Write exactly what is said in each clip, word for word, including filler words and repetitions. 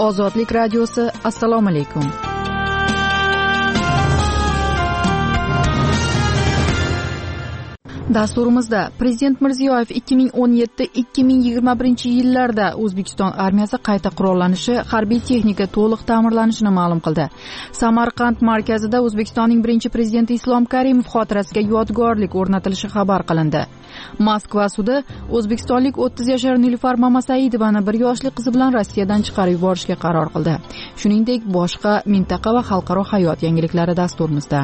Ozodlik radiosi, assalomu alaykum. Dasturimizda Prezident Mirziyoyev ikki ming o'n yetti ikki ming yigirma birinchi yillarda O'zbekiston armiyasi qayta qurollanishi, harbiy texnika to'liq ta'mirlanishini ma'lum qildi. Samarqand markazida O'zbekistonning birinchi prezidenti Islom Karimov xotirasiga yodgorlik o'rnatilishi xabar qilindi. Moskva sudi o'zbekistonlik o'ttiz yashar Nilufar Mamasaidovani bir yoshli qizi bilan Rossiyadan chiqarib yuborishga qaror qildi. Shuningdek, boshqa mintaqa va xalqaro hayot yangiliklari dasturimizda.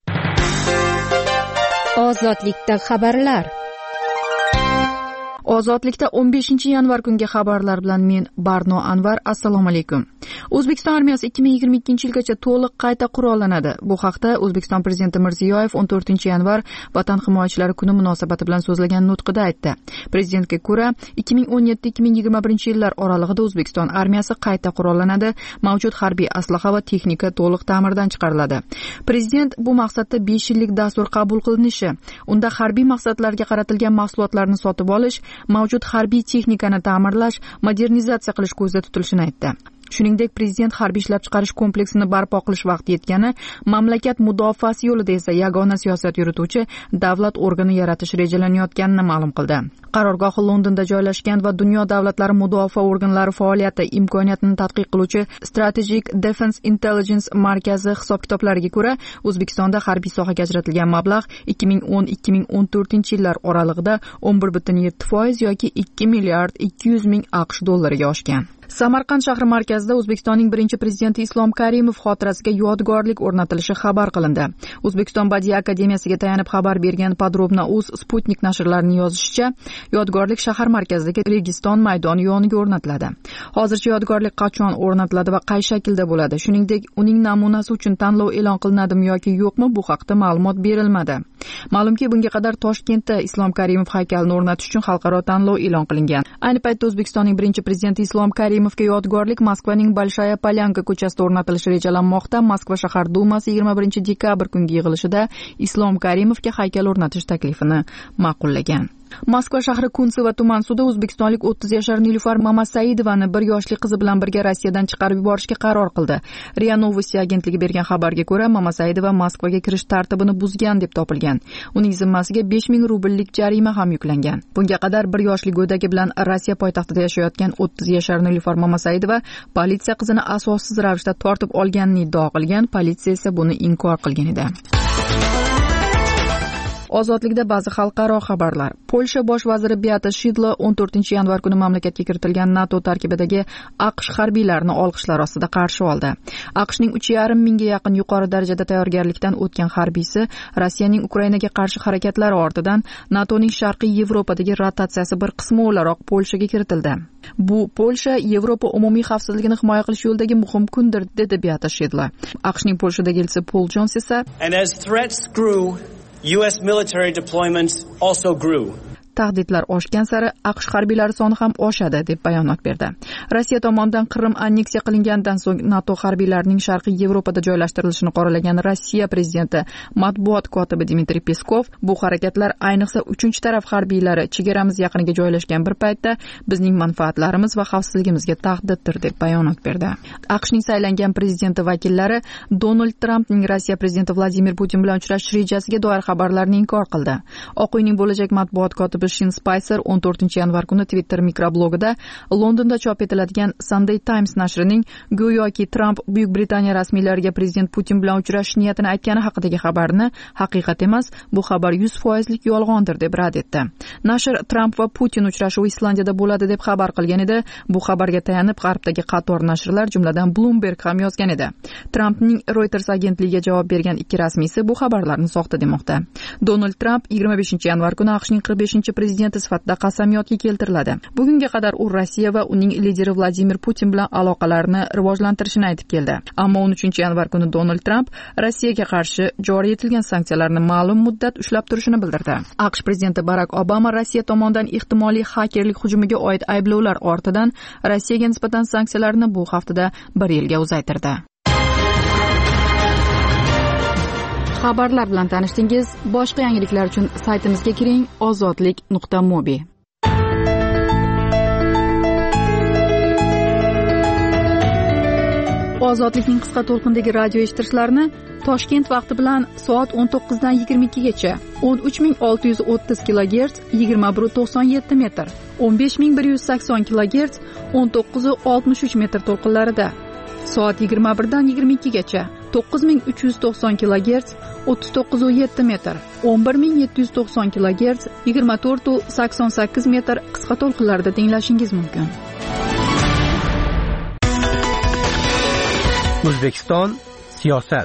Ozodlikda xabarlar. Ozodlikda o'n beshinchi yanvar kungi xabarlar bilan men Barno Anvar. Assalomu alaykum. O'zbekiston armiyasi ikki ming yigirma ikkinchi yilgacha to'liq qayta qurollanadi. Bu haqda O'zbekiston prezidenti Mirziyoyev o'n to'rtinchi yanvar Vatan himoyachilari kuni munosabati bilan so'zlagan nutqida aytdi. Prezidentga ko'ra, ikki ming o'n yetti ikki ming yigirma birinchi yillar oralig'ida O'zbekiston armiyasi qayta qurollanadi, mavjud harbiy aslaha va texnika to'liq ta'mirdan chiqariladi. Prezident bu maqsadda besh yillik dastur qabul qilinishi, unda harbiy maqsadlarga qaratilgan mahsulotlarni sotib olish, mavjud harbiy texnikani ta'mirlash, modernizatsiya qilish ko'zda tutilishini aytdi. Shuningdek, prezident harbiy ishlab chiqarish kompleksini barpo qilish vaqti yetgani, mamlakat mudofaasi yo'lida esa yagona siyosat yurituvchi davlat organi yaratish rejalanayotganini ma'lum qildi. Qarorgohi Londonda joylashgan va dunyo davlatlari mudofaa organlari faoliyati imkoniyatini tadqiq qiluvchi Strategic Defense Intelligence markazi hisob-kitoblariga ko'ra, O'zbekistonda harbiy sohaga ajratilgan mablag' ikki ming o'n ikki ming o'n to'rtinchi yillar oralig'ida o'n bir butun yetti foiz yoki ikki milliard ikki yuz ming AQSh dollariga oshgan. Samarqand shahri markazida O'zbekistonning birinchi prezidenti Islom Karimov xotirasiga yodgorlik o'rnatilishi xabar qilindi. O'zbekiston Badiiy akademiyasiga tayanib xabar bergan Podrobna uz Sputnik nashrlarining yozishicha, yodgorlik shahar markazidagi Registon maydoni yoniga o'rnatiladi. Hozircha yodgorlik qachon o'rnatiladi va qay shaklda bo'ladi, shuningdek, uning namunasi uchun tanlov e'lon qilinadimi yoki yo'qmi, bu haqda ma'lumot berilmadi. Ma'lumki, bunga qadar Toshkentda Islom Karimov haykalini o'rnatish uchun xalqaro tanlov e'lon qilingan. Ayni paytda O'zbekistonning birinchi prezidenti Islom Karimovga yodgorlik Moskvaning Bolshaya Polyanka ko'chasida o'rnatilishi rejalanmoqda. Moskva shahar dumasi yigirma birinchi dekabr kungi yig'ilishida Islom Karimovga haykal o'rnatish taklifini ma'qullagan. Moskva shahri Kunsova tuman sudi o'zbekistonlik o'ttiz yashar Nilufar Mamasaidovani bir yoshli qizi bilan birga Rossiyadan chiqarib yuborishga qaror qildi. RIA Novosti agentligi bergan xabarga ko'ra, Mamasaidova Moskvaga kirish tartibini buzgan deb topilgan. Uning zimmasiga besh ming rubllik jarima ham yuklangan. Bunga qadar bir yoshli go'dagi bilan Rossiya poytaxtida yashayotgan o'ttiz yashar Nilufar Mamasaidova politsiya qizini asossiz ravishda tortib olganini iddao qilgan, politsiya esa buni inkor qilgan edi. Ozodlikda ba'zi xalqaro xabarlar. Polsha bosh vaziri Beata Shidlo o'n to'rtinchi yanvar kuni mamlakatga kiritilgan NATO tarkibidagi AQSh harbiylarini olqishlar ostida qarshi oldi. AQShning uch yarim mingga yaqin yuqori darajada tayyorgarlikdan o'tgan harbiysi Rossiyaning Ukrainaga qarshi harakatlari ortidan NATOning Sharqiy Yevropadagi rotatsiyasi bir qismi o'laroq Polshaga kiritildi. Bu Polsha Yevropa umumiy xavfsizligini himoya qilish yo'lidagi muhim kundir, dedi Beata Shidlo. AQShning Polshadagi elchisi Paul Jones esa And as threats grew, U S military deployments also grew. Tahdidlar oshgan sari AQSh harbiylari soni ham oshadi, deb bayonot berdi. Rossiya tomonidan Qrim anneksiya qilingandan so'ng NATO harbiylarining Sharqiy Yevropada joylashtirilishini qoralagan Rossiya prezidenti matbuot kotibi Dmitriy Peskov, bu harakatlar ayniqsa uchinchi taraf harbiylari chegaramiz yaqiniga joylashgan bir paytda bizning manfaatlarimiz va xavfsizligimizga tahdiddir, deb bayonot berdi. AQShning saylangan prezidenti vakillari Donald Trampning Rossiya prezidenti Vladimir Putin bilan uchrashish rejasiga doir xabarlarni inkor qildi. Oq uyning bo'lajak matbuot kotibi Shin Spicer o'n to'rtinchi yanvar kuni Twitter mikroblogida Londonda chop etiladigan Sunday Times nashrining go'yoki Trump Buyuk Britaniya rasmiylariga prezident Putin bilan uchrashish niyatini aytgani haqidagi xabarni haqiqat emas, bu xabar yuz foizlik yolg'ondir, deb rad etdi. Nashr Trump va Putin uchrashuvi Islandiyada bo'ladi deb xabar qilgan edi. Bu xabarga tayanib G'arbdagi qator nashrlar, jumladan Bloomberg ham yozgan edi. Trumpning Reuters agentligiga javob bergan ikki rasmiysi bu xabarlarni soxta demoqda. Donald Trump yigirma beshinchi yanvar kuni AQShning qirq beshinchi prezidenti sifatida qasamyodga keltiriladi. Bugunga qadar u Rossiya va uning lideri Vladimir Putin bilan aloqalarni rivojlantirishini aytib keldi. Ammo o'n uchinchi yanvar kuni Donald Trump Rossiyaga qarshi joriy etilgan sanksiyalarni ma'lum muddat ushlab turishini bildirdi. AQSh prezidenti Barak Obama Rossiya tomonidan ehtimoliy hakerlik hujumiga oid ayblovlar ortidan Rossiyaga nisbatan sanksiyalarni bu haftada bir yilga uzaytirdi. Xabarlar bilan tanishdingiz. Boshqa yangiliklar uchun saytimizga kiring ozodlik nuqta mobi. ozodlikning qisqa to'lqindagi radio eshittirishlarni Toshkent vaqti bilan soat o'n to'qqizdan yigirma ikkigacha o'n uch ming olti yuz o'ttiz kilogerts yigirma bir nuqta to'qson yetti metr, o'n besh ming bir yuz sakson kilogerts o'n to'qqiz nuqta oltmish uch metr to'lqinlarida, soat yigirma birdan yigirma ikkigacha to'qqiz ming uch yuz to'qson kilogerts o'ttiz to'qqiz nuqta yetti metr, o'n bir ming yetti yuz to'qson kilogerts yigirma to'rt nuqta sakson sakkiz metr qisqa to'lqinlarida tinglashingiz mumkin. O'zbekiston siyosat.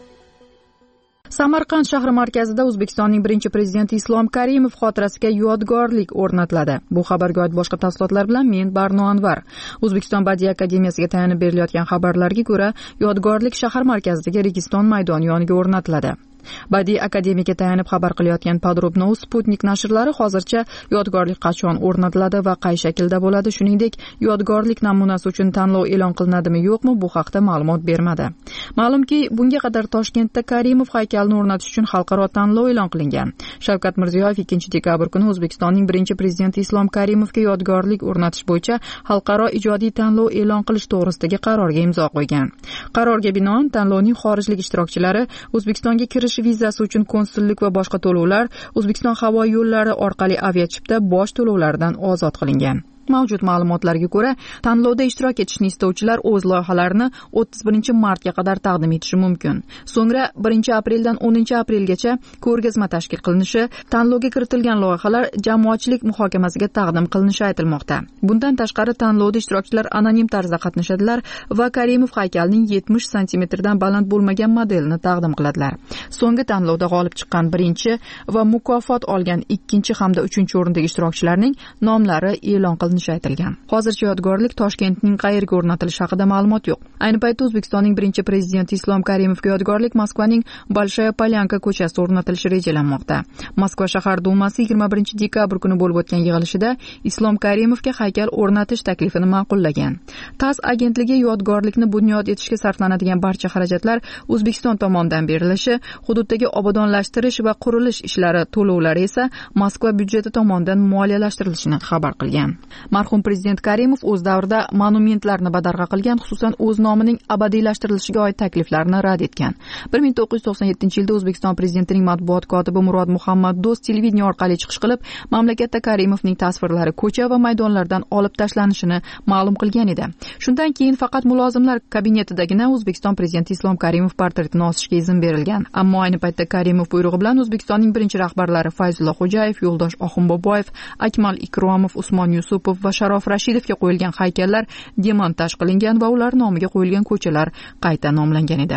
Samarqand shahri markazida O'zbekistonning birinchi prezidenti Islom Karimov xotirasiga yodgorlik o'rnatiladi. Bu xabarga oid boshqa tafsilotlar bilan men Barno Anvar. O'zbekiston Badiiy akademiyasiga tayanib berilayotgan xabarlarga ko'ra, yodgorlik shahar markazidagi Registon maydoni yoniga o'rnatiladi. Badiiy akademiyaga tayanib xabar qilayotgan Podrobnoy Sputnik nashrlari hozircha yodgorlik qachon o'rnatiladi va qay shaklda bo'ladi, shuningdek, yodgorlik namunasi uchun tanlov e'lon qilinadimi yo'qmi, bu haqda ma'lumot bermadi. Ma'lumki, bunga qadar Toshkentda Karimov haykalini o'rnatish uchun xalqaro tanlov e'lon qilingan. Shavkat Mirziyoyev ikkinchi dekabr kuni O'zbekistonning birinchi prezidenti Islom Karimovga yodgorlik o'rnatish bo'yicha xalqaro ijodiy tanlov e'lon qilish to'g'risidagi qarorga imzo qo'ygan. Qarorga binoan tanlovning xorijlik ishtirokchilari O'zbekistonga kirish vizasi uchun konsullik va boshqa to'lovlar O'zbekiston havo yo'llari orqali aviachipta bosh to'lovlaridan ozod qilingan. Mavjud ma'lumotlarga ko'ra, tanlovda ishtirok etishni istovchilar o'z loyihalarini o'ttiz birinchi martga qadar taqdim etishi mumkin. So'ngra birinchi apreldan o'ninchi aprelgacha ko'rgazma tashkil qilinishi, tanlovga kiritilgan loyihalar jamoatchilik muhokamasiga taqdim qilinishi aytilmoqda. Bundan tashqari, tanlovda ishtirokchilar anonim tarzda qatnashadilar va Karimov haykalining yetmish santimetrdan baland bo'lmagan modelini taqdim qiladilar. So'nggi tanlovda g'olib chiqqan birinchi va mukofot olgan ikkinchi hamda uchinchi o'rindagi ishtirokchilarning nomlari e'lon qilindi. aytilgan. Hozircha yodgorlik Toshkentning qayerga o'rnatilishi haqida ma'lumot yo'q. Ayni paytda O'zbekistonning birinchi prezidenti Islom Karimovga yodgorlik Moskvaning Bolshaya Polyanka ko'chasida o'rnatilishi rejalanmoqda. Moskva shahar dumasi yigirma birinchi dekabr kuni bo'lib o'tgan yig'ilishida Islom Karimovga haykal o'rnatish taklifini ma'qullagan. TASS agentligi yodgorlikni bunyod etishga sarflanadigan barcha xarajatlar O'zbekiston tomonidan berilishi, hududdagi obodonlashtirish va qurilish ishlari to'lovlari esa Moskva byudjeti tomonidan moliyalashtirilishini xabar qilgan. Marhum prezident Karimov o'z davrida monumentlarni badarg'a qilgan, xususan o'z nomining abadiylashtirilishiga oid takliflarni rad etgan. bir ming to'qqiz yuz to'qson yettinchi yilda O'zbekiston prezidentining matbuot kotibi Murod Muhammad Do'st televideniya orqali chiqish qilib, mamlakatda Karimovning tasvirlari ko'cha va maydonlardan olib tashlanishini ma'lum qilgan edi. Shundan keyin faqat mulozimlar kabinetidagina O'zbekiston prezidenti Islom Karimov portretini osishga izn berilgan. Ammo ayni paytda Karimov buyrug'i bilan O'zbekistonning birinchi rahbarlari Fayzulla Xo'jayev, Yo'ldosh Oxunboboyev, Akmal Ikromov, Usmon Yusupov va Sharof Rashidovga qo'yilgan haykallar demontaj qilingan va ular nomiga qo'yilgan ko'chalar qayta nomlangan edi.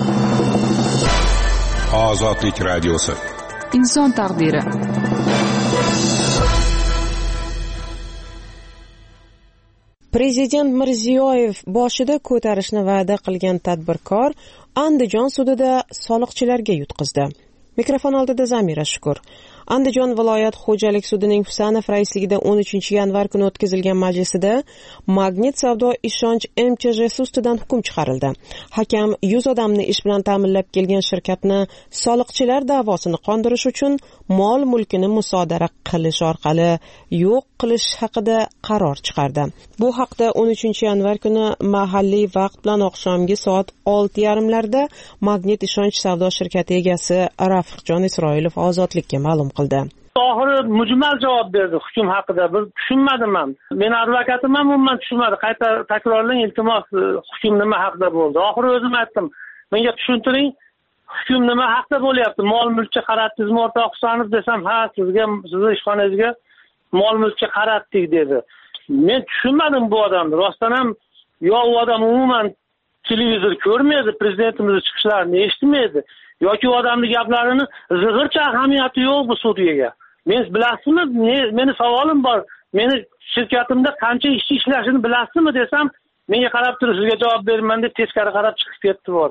Ozodlik radiosi. Inson taqdiri. Prezident Mirziyoyev boshida ko'tarishni va'da qilgan tadbirkor Andijon sudida soliqchilarga yutqizdi. Mikrofon oldida Zamira Shukur. Andijon viloyat xo'jalik sudining Husanov raisligida o'n uchinchi yanvar kuni o'tkazilgan majlisida Magnit savdo ishonch M Ch J ustidan hukm chiqarildi. Hakam yuz odamni ish bilan ta'minlab kelgan shirkatni soliqchilar da'vosini qondirish uchun mol-mulkini musodara qilish orqali yo'q qilish haqida qaror chiqardi. Bu haqda o'n uchinchi yanvar kuni mahalliy vaqt bilan oqshomgi soat olti yarim larda Magnit ishonch savdo shirkati egasi Rafiqjon Isroilov Ozodlikka ma'lum qildi. Oxiri mujmal javob berdi hukm haqida. Bir tushunmadim ham. Men advokatim ham umuman tushunmadi. Qayta takrorlang, iltimos, hukm nima haqida bo'ldi. Oxiri o'zim aytdim. Menga tushuntiring. Hukm nima haqida bo'lyapti? Mol-mulkka qaratdingizmi, o'rtoq Husanov desam, ha, sizga, sizning ishxonangizga mol-mulkka qaratdik dedi. Men tushunmadim bu odamni. Rostdan ham yo u odam umuman televizor ko'rmaydi, prezidentimizning chiqishlarini eshitmaydi. yoki u odamning gaplarini zig'ircha ahamiyati yo'q bu sudyaga. Men bilasizmi, meni savolim bor. Meni shirkatimda qancha ishchi ishlashini bilasizmi desam, menga qarab turib sizga javob berman deb teskari qarab chiqib ketdi bu odam.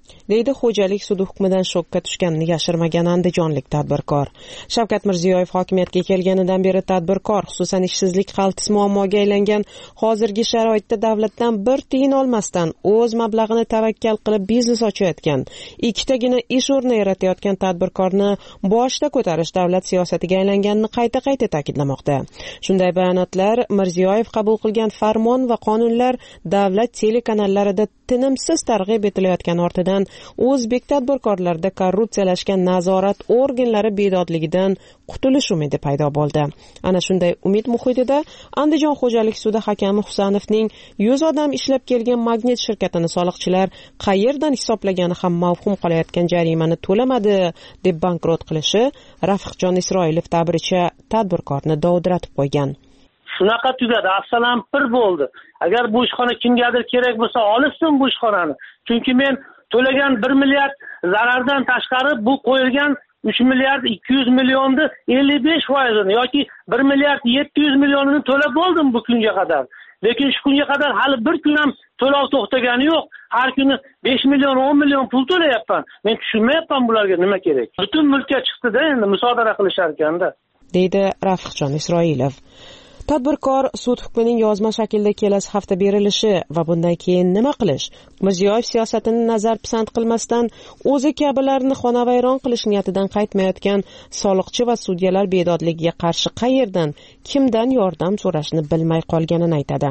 deydi xo'jalik sudi hukmidan shokka tushganini yashirmagan andijonlik tadbirkor. Shavkat Mirziyoyev hokimiyatga kelganidan beri tadbirkor, xususan ishsizlik qaltis muammoga aylangan hozirgi sharoitda davlatdan bir tiyin olmasdan o'z mablag'ini tavakkal qilib biznes ochayotgan, ikkitagina ish o'rni yaratayotgan tadbirkorni boshda ko'tarish davlat siyosatiga aylanganini qayta-qayta ta'kidlamoqda. Shunday bayonotlar Mirziyoyev qabul qilgan farmon va qonunlar davlat telekanallarida tinimsiz targ'ib etilayotgan ortidan o'zbek tadbirkorlarida korrupsiyalashgan nazorat organlari bedodligidan qutulish umidi paydo bo'ldi. Ana shunday umid muhitida Andijon xo'jalik sudi hakami Husanovning yuz odam ishlab kelgan Magnit shirkatini soliqchilar qayerdan hisoblagani ham mavhum qolayotgan jarimani to'lamadi deb bankrot qilishi Rafiqjon Isroilov ta'biricha tadbirkorni dovdiratib qo'ygan. Shunaqa tugadi, assalom pir bo'ldi. Agar bu ishxona kimgadir kerak bo'lsa, olishsin bu ishxonani. Chunki men to'lagan bir milliard zarardan tashqari bu qo'yilgan uch milliard ikki yuz millionni ellik besh foizini yoki bir milliard yetti yuz millionini to'lab bo'ldim bu kunga qadar. Lekin shu kunga qadar hali bir kun ham to'lov to'xtagani yo'q. Har kuni besh million o'n million pul to'layapman. Men tushunmayapman bularga nima kerak. Butun mulkka chiqdi-da, endi musodara qilishar ekanda, deydi Rafiqjon Isroilov. Tadbirkor sud hukmining yozma shaklda kelasi hafta berilishi va bundan keyin nima qilish? Mirziyoyev siyosatini nazar pisand qilmasdan o'zi kabilarni xonavayron qilish niyatidan qaytmayotgan soliqchi va sudyalar bedodligiga qarshi qayerdan, kimdan yordam so'rashni bilmay qolganini aytadi.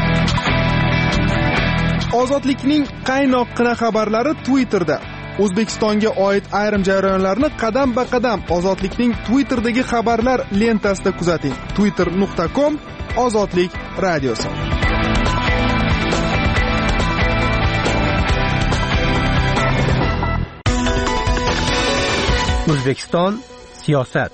Ozodlikning qaynoqqina xabarlari Twitterda. O'zbekistonga oid ayrim jarayonlarni qadam-ba-qadam Ozodlikning Twitter'dagi xabarlar lentasida kuzating. twitter nuqta com Ozodlik radiosi. O'zbekiston siyosat.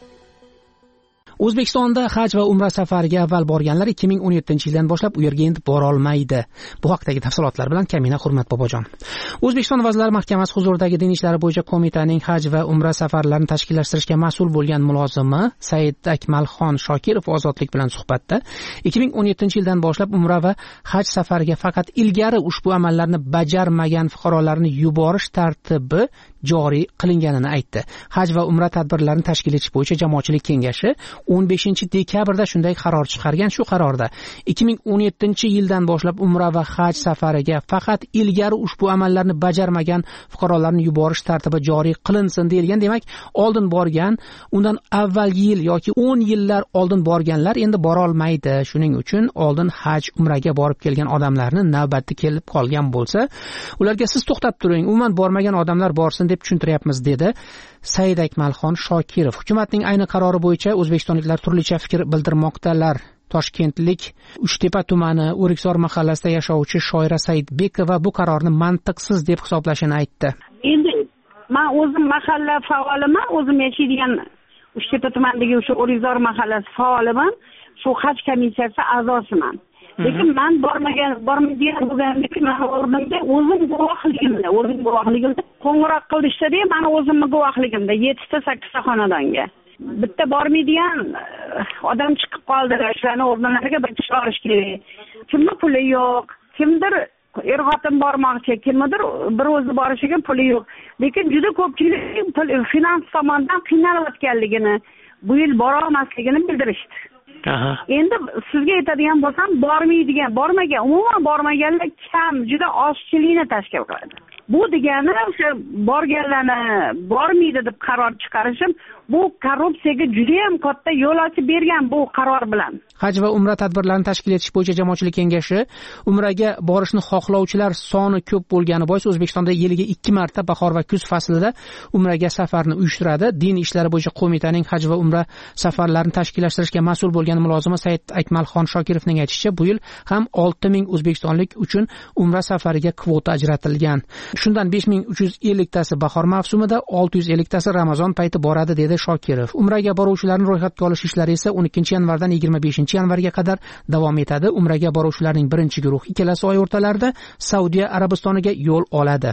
O'zbekistonda haj va umra safariga avval borganlar ikki ming o'n yettinchi yildan boshlab u yerga endi bora olmaydi. Bu haqdagi tafsilotlar bilan Kamina Hurmat Bobojon. O'zbekiston Vazirlar Mahkamasi huzuridagi din ishlari bo'yicha qo'mitaning haj va umra safarlarini tashkillashtirishga mas'ul bo'lgan mulozimi Said Akmalxon Shokirov Ozodlik bilan suhbatda ikki ming o'n yettinchi yildan boshlab umra va haj safariga faqat ilgari ushbu amallarni bajarmagan fuqarolarni yuborish tartibi joriy qilinganini aytdi. Haj va umra tadbirlarini tashkil etish bo'yicha jamoatchilik kengashi o'n beshinchi dekabrda shunday qaror chiqargan. Shu qarorda ikki ming o'n yettinchi yildan boshlab umra va haj safariga faqat ilgari ushbu amallarni bajarmagan fuqarolarni yuborish tartibi joriy qilinsin deyilgan. Demak, oldin borgan, undan avvalgi yil yoki o'n yillar oldin borganlar endi bora olmaydi. Shuning uchun oldin haj, umraga borib kelgan odamlarni navbati kelib qolgan bo'lsa, ularga siz to'xtab turing, umuman bormagan odamlar borsin deb tushuntiryapmiz dedi Said Akmalxon Shokirov. Hukumatning ayni qarori bo'yicha o'zbekistonliklar turlicha fikr bildirmoqdalar. Toshkentlik Uchtepa tumani O'rikzor mahallasida yashovchi Shoira Saidbekova bu qarorni mantiqsiz deb hisoblashini aytdi. Endi men o'zim mahalla faoliman, o'zim yashaydigan Uchtepa tumanidagi o'sha O'rikzor mahallasi faoliman, shu haj komissiyasi a'zosiman. Lekin men bormagan, bormaydigan bo'lganlikni men o'rnimda o'zim guvohligimda, o'zim guvohligimda qo'ng'iroq qilishdi-da, meni o'zimni guvohligimda yettita sakkizta xonadonga. Bitta bormaydigan odam chiqib qoldilar, shularni o'rnlariga bir kishi olish kerak. Kimni puli yo'q, kimdir er-xotin bormoqchi, kimdir bir o'zi borishiga puli yo'q. Lekin juda ko'pchilik finans tomondan qiynalayotganligini, bu yil bora olmasligini bildirishdi. Aha. Endi sizga aytadigan bo'lsam, bormaydigan, bormagan, umuman bormaganlar kam, juda ozchilikni tashkil qiladi. Bu degani o'sha borganlarni bormaydi deb qaror chiqarishim, bu korrupsiyaga juda ham katta yo'l ochib bergan bu qaror bilan. Haj va umra tadbirlarini tashkil etish bo'yicha jamoatchilik kengashi umraga borishni xohlovchilar soni ko'p bo'lgani bois O'zbekistonda yiliga ikki marta bahor va kuz faslida umraga safarni uyushtiradi. Din ishlari bo'yicha qo'mitaning haj va umra safarlarini tashkillashtirishga mas'ul bo'lgan mulozimi Said Akmalxon Shokirovning aytishicha, bu yil ham olti ming o'zbekistonlik uchun umra safariga kvota ajratilgan. Shundan besh ming uch yuz elliktasi bahor mavsumida, olti yuz elliktasi Ramazon payti boradi dedi Shokirov. Umraga boruvchilarni ro'yxatga olish ishlari esa o'n ikkinchi yanvardan yigirma beshinchi yanvarga qadar davom etadi. Umraga boruvchilarning birinchi guruhi ikkalasi oy o'rtalarida Saudiya Arabistoniga yo'l oladi.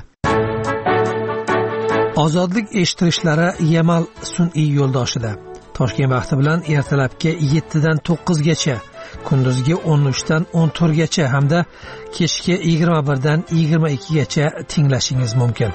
Ozodlik eshittirishlari Yamal sun'iy yo'ldoshida. Toshkent vaqti bilan ertalabki yettidan to'qqizgacha kunduzgi o'n uchdan o'n to'rtgacha hamda kechki yigirma birdan yigirma ikkigacha tinglashingiz mumkin.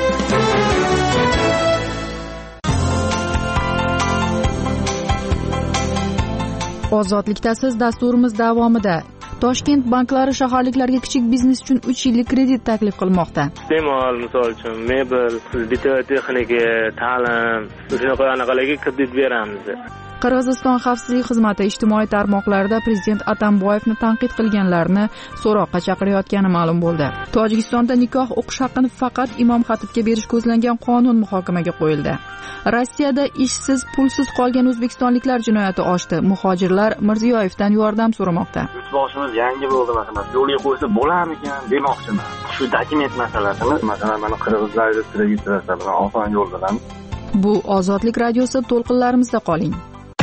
Ozodlikda siz dasturimiz davomida Toshkent banklari shaharliklarga kichik biznes uchun uch yillik kredit taklif qilmoqda. Iste'mol, misol uchun, mebel, bitta texnika, ta'lim, shunaqa anaqalarga kredit beramiz. Qirg'iziston xavfsizlik xizmati ijtimoiy tarmoqlarda prezident Atamboyevni tanqid qilganlarni so'roqqa chaqirayotgani ma'lum bo'ldi. Tojikistonda nikoh o'qish haqqini faqat imom xatibga berish ko'zlangan qonun muhokamaga qo'yildi. Rossiyada ishsiz, pulsiz qolgan o'zbekistonliklar jinoyati oshdi. Muhojirlar Mirziyoyevdan yordam so'ramoqda. Boshimiz yangi bo'ldi, masalan, yo'lga qo'ysa bo'larmikan demoqchiman. Shu dokument masalasini, masalan, mana qirg'izlarga registratsiya bilan oson yo'l bilan. Bu Ozodlik radiosi, to'lqinlarimizda qoling.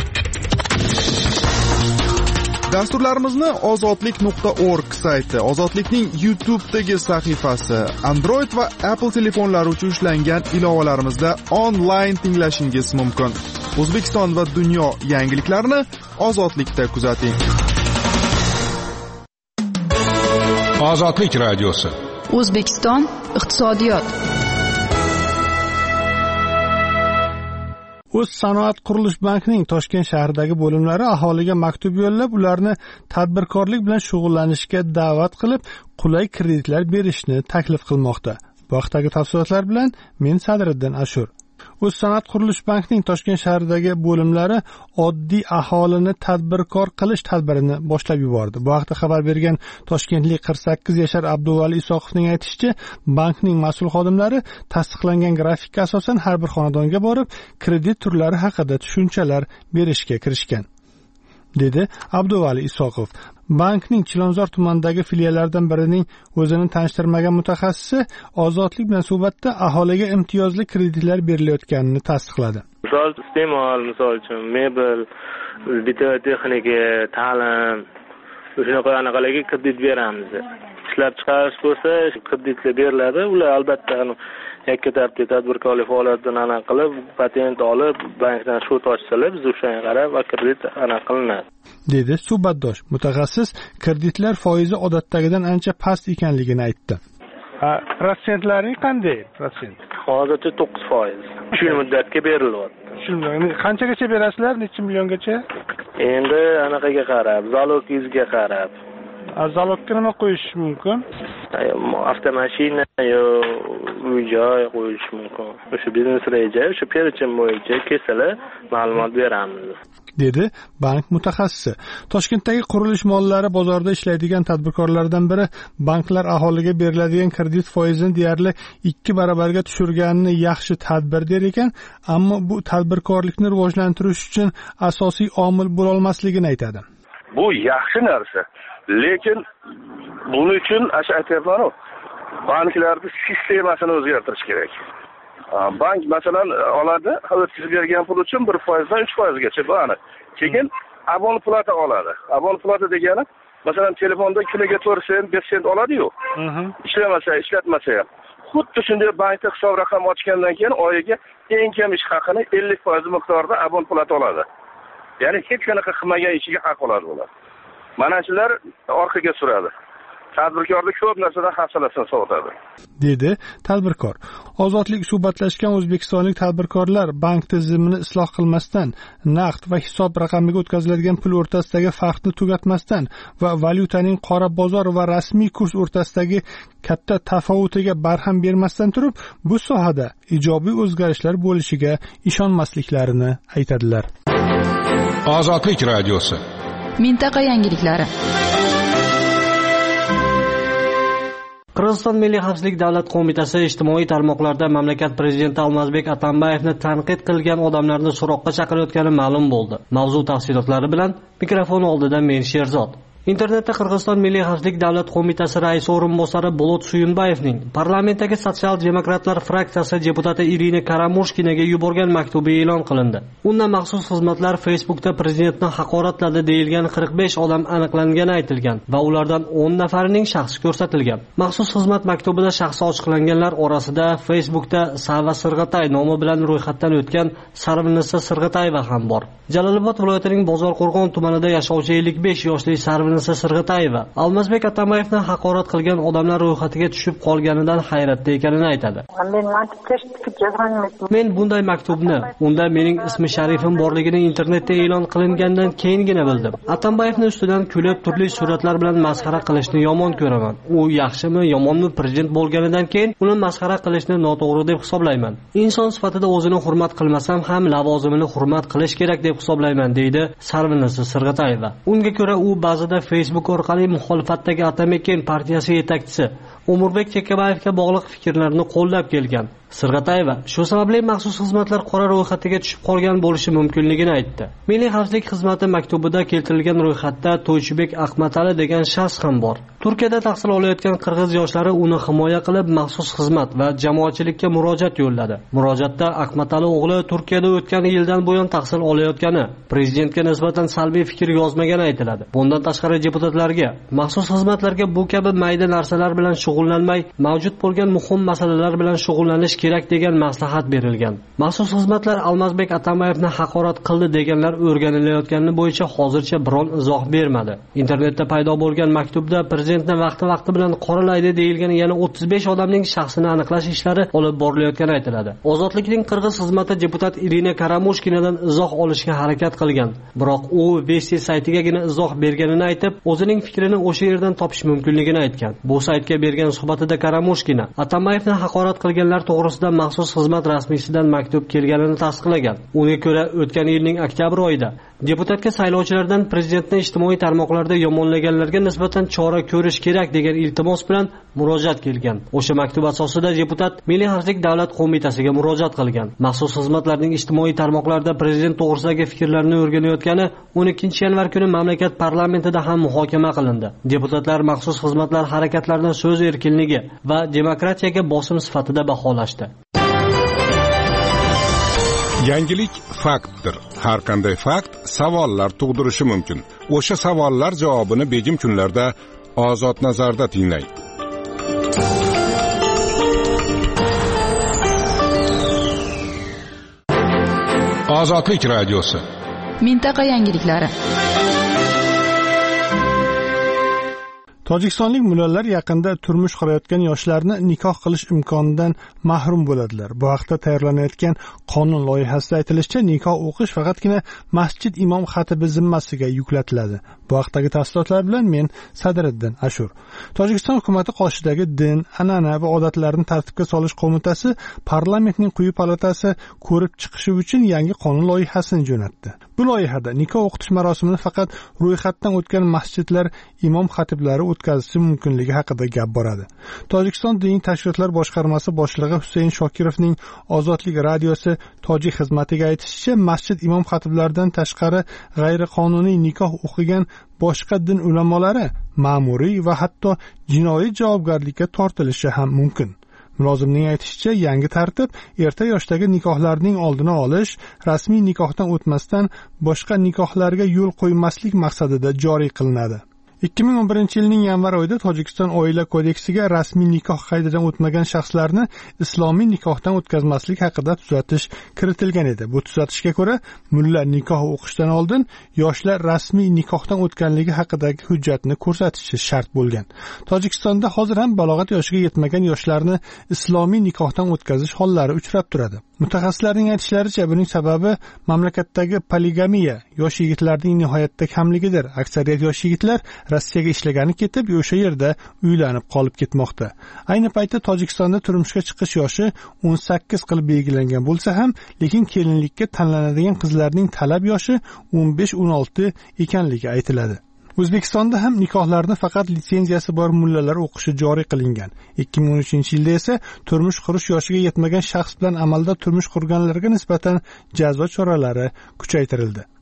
Dasturlarimizni ozodlik nuqta org sayti, Ozodlikning YouTube'dagi sahifasi, Android va Apple telefonlari uchun ishlangan ilovalarimizda onlayn tinglashingiz mumkin. O'zbekiston va dunyo yangiliklarini Ozodlikda kuzating. Ozodlik radiosi. O'zbekiston iqtisodiyot. O'z sanoat qurilish bankining Toshkent shahridagi bo'limlari aholiga maktub yo'llab, ularni tadbirkorlik bilan shug'ullanishga da'vat qilib, qulay kreditlar berishni taklif qilmoqda. Bu haqdagi tafsilotlar bilan men Sadriddin Ashur. O'z sanoat qurilish bankining Toshkent shahridagi bo'limlari oddiy aholini tadbirkor qilish tadbirini boshlab yubordi. Bu haqda xabar bergan toshkentlik qirq sakkiz yashar Abduvali Isoqovning aytishicha, bankning mas'ul xodimlari tasdiqlangan grafikka asosan har bir xonadonga borib, kredit turlari haqida tushunchalar berishga kirishgan, dedi Abduvali Isoqov. Bankning Chilonzor tumanidagi filiallaridan birining o'zini tanishtirmagan mutaxassisi Ozodlik bilan suhbatda aholiga imtiyozli kreditlar berilayotganini tasdiqladi. Misol iste'mol, misol uchun mebel, bitta texnika, ta'lim, shunaqa anaqalarga kredit beramiz. Ishlab chiqarish bo'lsa, kreditlar beriladi. Ular albatta yakka tartibli tadbirkorlik faoliyatidan aniq qilib, patent olib, bankdan shot ochsalar, biz o'shanga qarab va kredit aniq qilinadi, dedi suhbatdosh. Mutaxassis kreditlar foizi odatdagidan ancha past ekanligini aytdi. Ha, protsentlaring qanday? Protsent. Hozircha to'qqiz foiz. uch yil muddatga berilyapti. shu qanchagacha berasizlar? Necha milliongacha? Endi anaqaga qarab, zalogingizga qarab. Zalogga nima qo'yish mumkin? Avtomashina yo uy-joy qo'yish mumkin. O'sha biznes reja, o'sha perchim bo'yicha kelsalar ma'lumot beramiz, dedi bank mutaxassisi. Toshkentdagi qurilish mollari bozorida ishlaydigan tadbirkorlardan biri banklar aholiga beriladigan kredit foizini deyarli ikki barobarga tushirganini yaxshi tadbir der ekan, ammo bu tadbirkorlikni rivojlantirish uchun asosiy omil bo'la olmasligini aytadi. Bu yaxshi narsa. Lekin buning uchun aytyapman-ku, banklarning sistemasini o'zgartirish kerak. Bank masalan oladi, o'tkazib bergan pul uchun bir foiz dan uch foiz gacha bani. Keyin abon plata oladi. Abon plata degani, masalan telefonda kuniga to'rt sent, besh sent oladi-yu. Ishlamasa, ishlatmasa ham. Xuddi shunday bankda hisob raqam ochgandan keyin oyiga eng kam ish haqini ellik foiz miqdorida abon plata oladi. Ya'ni hech qanaqa qilmagan ishiga haq oladi ular. Mana shular orqaga suradi. Tadbirkorlik ko'p narsadan hafsalasini sovutadi, dedi tadbirkor. Ozodlik suhbatlashgan o'zbekistonlik tadbirkorlar bank tizimini isloh qilmasdan, naqd va hisob raqamiga o'tkaziladigan pul o'rtasidagi farqni tugatmasdan va valyutaning qora bozor va rasmiy kurs o'rtasidagi katta tafovutiga barham bermasdan turib, bu sohada ijobiy o'zgarishlar bo'lishiga ishonmasliklarini aytadilar. Ozodlik radiosi. Mintaqa yangiliklari. Qirg'iziston Milliy xavfsizlik davlat qo'mitasi ijtimoiy tarmoqlarda mamlakat prezidenti Almazbek Atambayevni tanqid qilgan odamlarni so'roqqa chaqirayotgani ma'lum bo'ldi. Mavzu tafsilotlari bilan mikrofon oldida men Sherzod. Internetda Qirg'iziston Milliy xavfsizlik davlat qo'mitasi raisi o'rinbosari Bulut Suyunbayevning parlamentdagi sotsial demokratlar fraksiyasi deputati Irina Karamushkinaga yuborgan maktubi e'lon qilindi. Unda maxsus xizmatlar Facebookda prezidentni haqoratladi deyilgan qirq besh odam aniqlangani aytilgan va ulardan o'n nafarining shaxsi ko'rsatilgan. Maxsus xizmat maktubida shaxsi ochiqlanganlar orasida Facebookda Sava Sirg'atay nomi bilan ro'yxatdan o'tgan Sarvinissa Sirg'atayeva ham bor. Jalolobod viloyatining Bozorqo'rg'on tumanida yashovchi ellik besh yoshli Sarvinissa Sirg'atayeva Almazbek Atambayevni haqorat qilgan odamlar ro'yxatiga tushib qolganidan hayratda ekanini aytadi. Men bunday maktubni, unda mening ismi sharifim borligini internetda e'lon qilingandan keyingina bildim. Atambayevni ustidan kulib turli suratlar bilan masxara qilishni yomon ko'raman. U yaxshimi, yomonmi prezident bo'lganidan keyin uni masxara qilishni noto'g'ri deb hisoblayman. Inson sifatida o'zini hurmat qilmasam ham lavozimini hurmat qilish kerak deb hisoblayman, deydi Sarvinissa Sirg'atayeva. Unga ko'ra u ba'zida Facebook orqali muxolifatdagi Atamekin partiyasi yetakchisi Umurbek Chekkabayevga bog'liq fikrlarni qo'llab kelgan. Sirg'atayeva shu sababli maxsus xizmatlar qora ro'yxatiga tushib qolgan bo'lishi mumkinligini aytdi. Milliy xavfsizlik xizmati maktubida keltirilgan ro'yxatda To'ychibek Ahmatali degan shaxs ham bor. Turkiyada tahsil olayotgan qirg'iz yoshlari uni himoya qilib maxsus xizmat va jamoatchilikka murojaat yo'lladi. Murojaatda Ahmatali o'g'li Turkiyada o'tgan yildan buyon tahsil olayotgani, prezidentga nisbatan salbiy fikr yozmagani aytiladi. Bundan tashqari deputatlarga maxsus xizmatlarga bu kabi mayda narsalar bilan shug'ullanmay, mavjud bo'lgan muhim masalalar bilan shug'ullanish kerak degan maslahat berilgan. Maxsus xizmatlar Almazbek Atambayevni haqorat qildi deganlar o'rganilayotgani bo'yicha hozircha biron izoh bermadi. Internetda paydo bo'lgan maktubda prezidentni vaqti-vaqti bilan qoralaydi deyilgan yana o'ttiz besh odamning shaxsini aniqlash ishlari olib borilayotgani aytiladi. Ozodlikning qirg'iz xizmati deputat Irina Karamushkinadan izoh olishga harakat qilgan, biroq u Vesti saytigagina izoh berganini aytib, o'zining fikrini o'sha yerdan topish mumkinligini aytgan. Bu saytga bergan suhbatida Karamushkina Atambayevni haqorat qilganlar to'g'risida maxsus xizmat rasmiysidan maktub kelganini tasdiqlagan. Unga ko'ra, o'tgan yilning oktyabr oyida deputatga saylovchilardan prezidentni ijtimoiy tarmoqlarda yomonlaganlarga nisbatan chora ko'rish kerak degan iltimos bilan murojaat kelgan. O'sha maktub asosida deputat Milliy xavfsizlik davlat qo'mitasiga murojaat qilgan. Maxsus xizmatlarning ijtimoiy tarmoqlarda prezident to'g'risidagi fikrlarini o'rganayotgani o'n ikkinchi yanvar kuni mamlakat parlamentida ham muhokama qilindi. Deputatlar maxsus xizmatlar harakatlarini so'z erkinligi va demokratiyaga bosim sifatida baholashdi. Yangilik faktdir. Har qanday fakt savollar tug'dirishi mumkin. O'sha savollar javobini bejim kunlarda Ozod nazarda tinglang. Ozodlik radiosi. Mintaqa yangiliklari. Tojikistonlik mullalar yaqinda turmush qurayotgan yoshlarni nikoh qilish imkonidan mahrum bo'ladilar. Bu haqda tayyorlanayotgan qonun loyihasida aytilishicha, nikoh o'qish faqatgina masjid imom xatibi zimmasiga yuklatiladi. Bu haqdagi tafsilotlar bilan men Sadriddin Ashur. Tojikiston hukumati qoshidagi din, an'ana va odatlarni tartibga solish qo'mitasi parlamentning quyi palatasi ko'rib chiqishi uchun yangi qonun loyihasini jo'natdi. Bu loyihada nikoh o'qitish marosimini faqat ro'yxatdan o'tgan masjidlar imom xatiblari o'tkazishi mumkinligi haqida gap boradi. Tojikiston diniy tashkilotlar boshqarmasi boshlig'i Husayn Shokirovning Ozodlik radiosi tojik xizmatiga aytishicha, masjid imom xatiblaridan tashqari g'ayriqonuniy nikoh o'qigan boshqa din ulamolari ma'muriy va hatto jinoiy javobgarlikka tortilishi ham mumkin. Mulozimning aytishicha, yangi tartib erta yoshdagi nikohlarning oldini olish, rasmiy nikohdan o'tmasdan boshqa nikohlarga yo'l qo'ymaslik maqsadida joriy qilinadi. ikki ming o'n birinchi yilning yanvar oyida Tojikiston oila kodeksiga rasmiy nikoh qaydadan o'tmagan shaxslarni islomiy nikohdan o'tkazmaslik haqida tuzatish kiritilgan edi. Bu tuzatishga ko'ra, mulla nikoh o'qishdan oldin yoshlar rasmiy nikohdan o'tganligi haqidagi hujjatni ko'rsatishi shart bo'lgan. Tojikistonda hozir ham balog'at yoshiga yetmagan yoshlarni islomiy nikohdan o'tkazish hollari uchrab turadi. Mutaxassislarning aytishlaricha, buning sababi mamlakatdagi poligamiya, yosh yigitlarning nihoyatda kamligidir. Aksariyat yosh yigitlar Rossiyaga ishlagani ketib, o'sha yerda uylanib qolib ketmoqda. Ayni paytda Tojikistonda turmushga chiqish yoshi o'n sakkiz qilib belgilangan bo'lsa ham, lekin kelinlikka tanlanadigan qizlarning talab yoshi o'n besh o'n olti ekanligi aytiladi. O'zbekistonda ham nikohlarni faqat litsenziyasi bor mullalar o'qishi joriy qilingan. ikki ming o'n uchinchi yilda esa turmush qurish yoshiga yetmagan shaxs bilan amalda turmush qurganlarga nisbatan jazo choralari kuchaytirildi.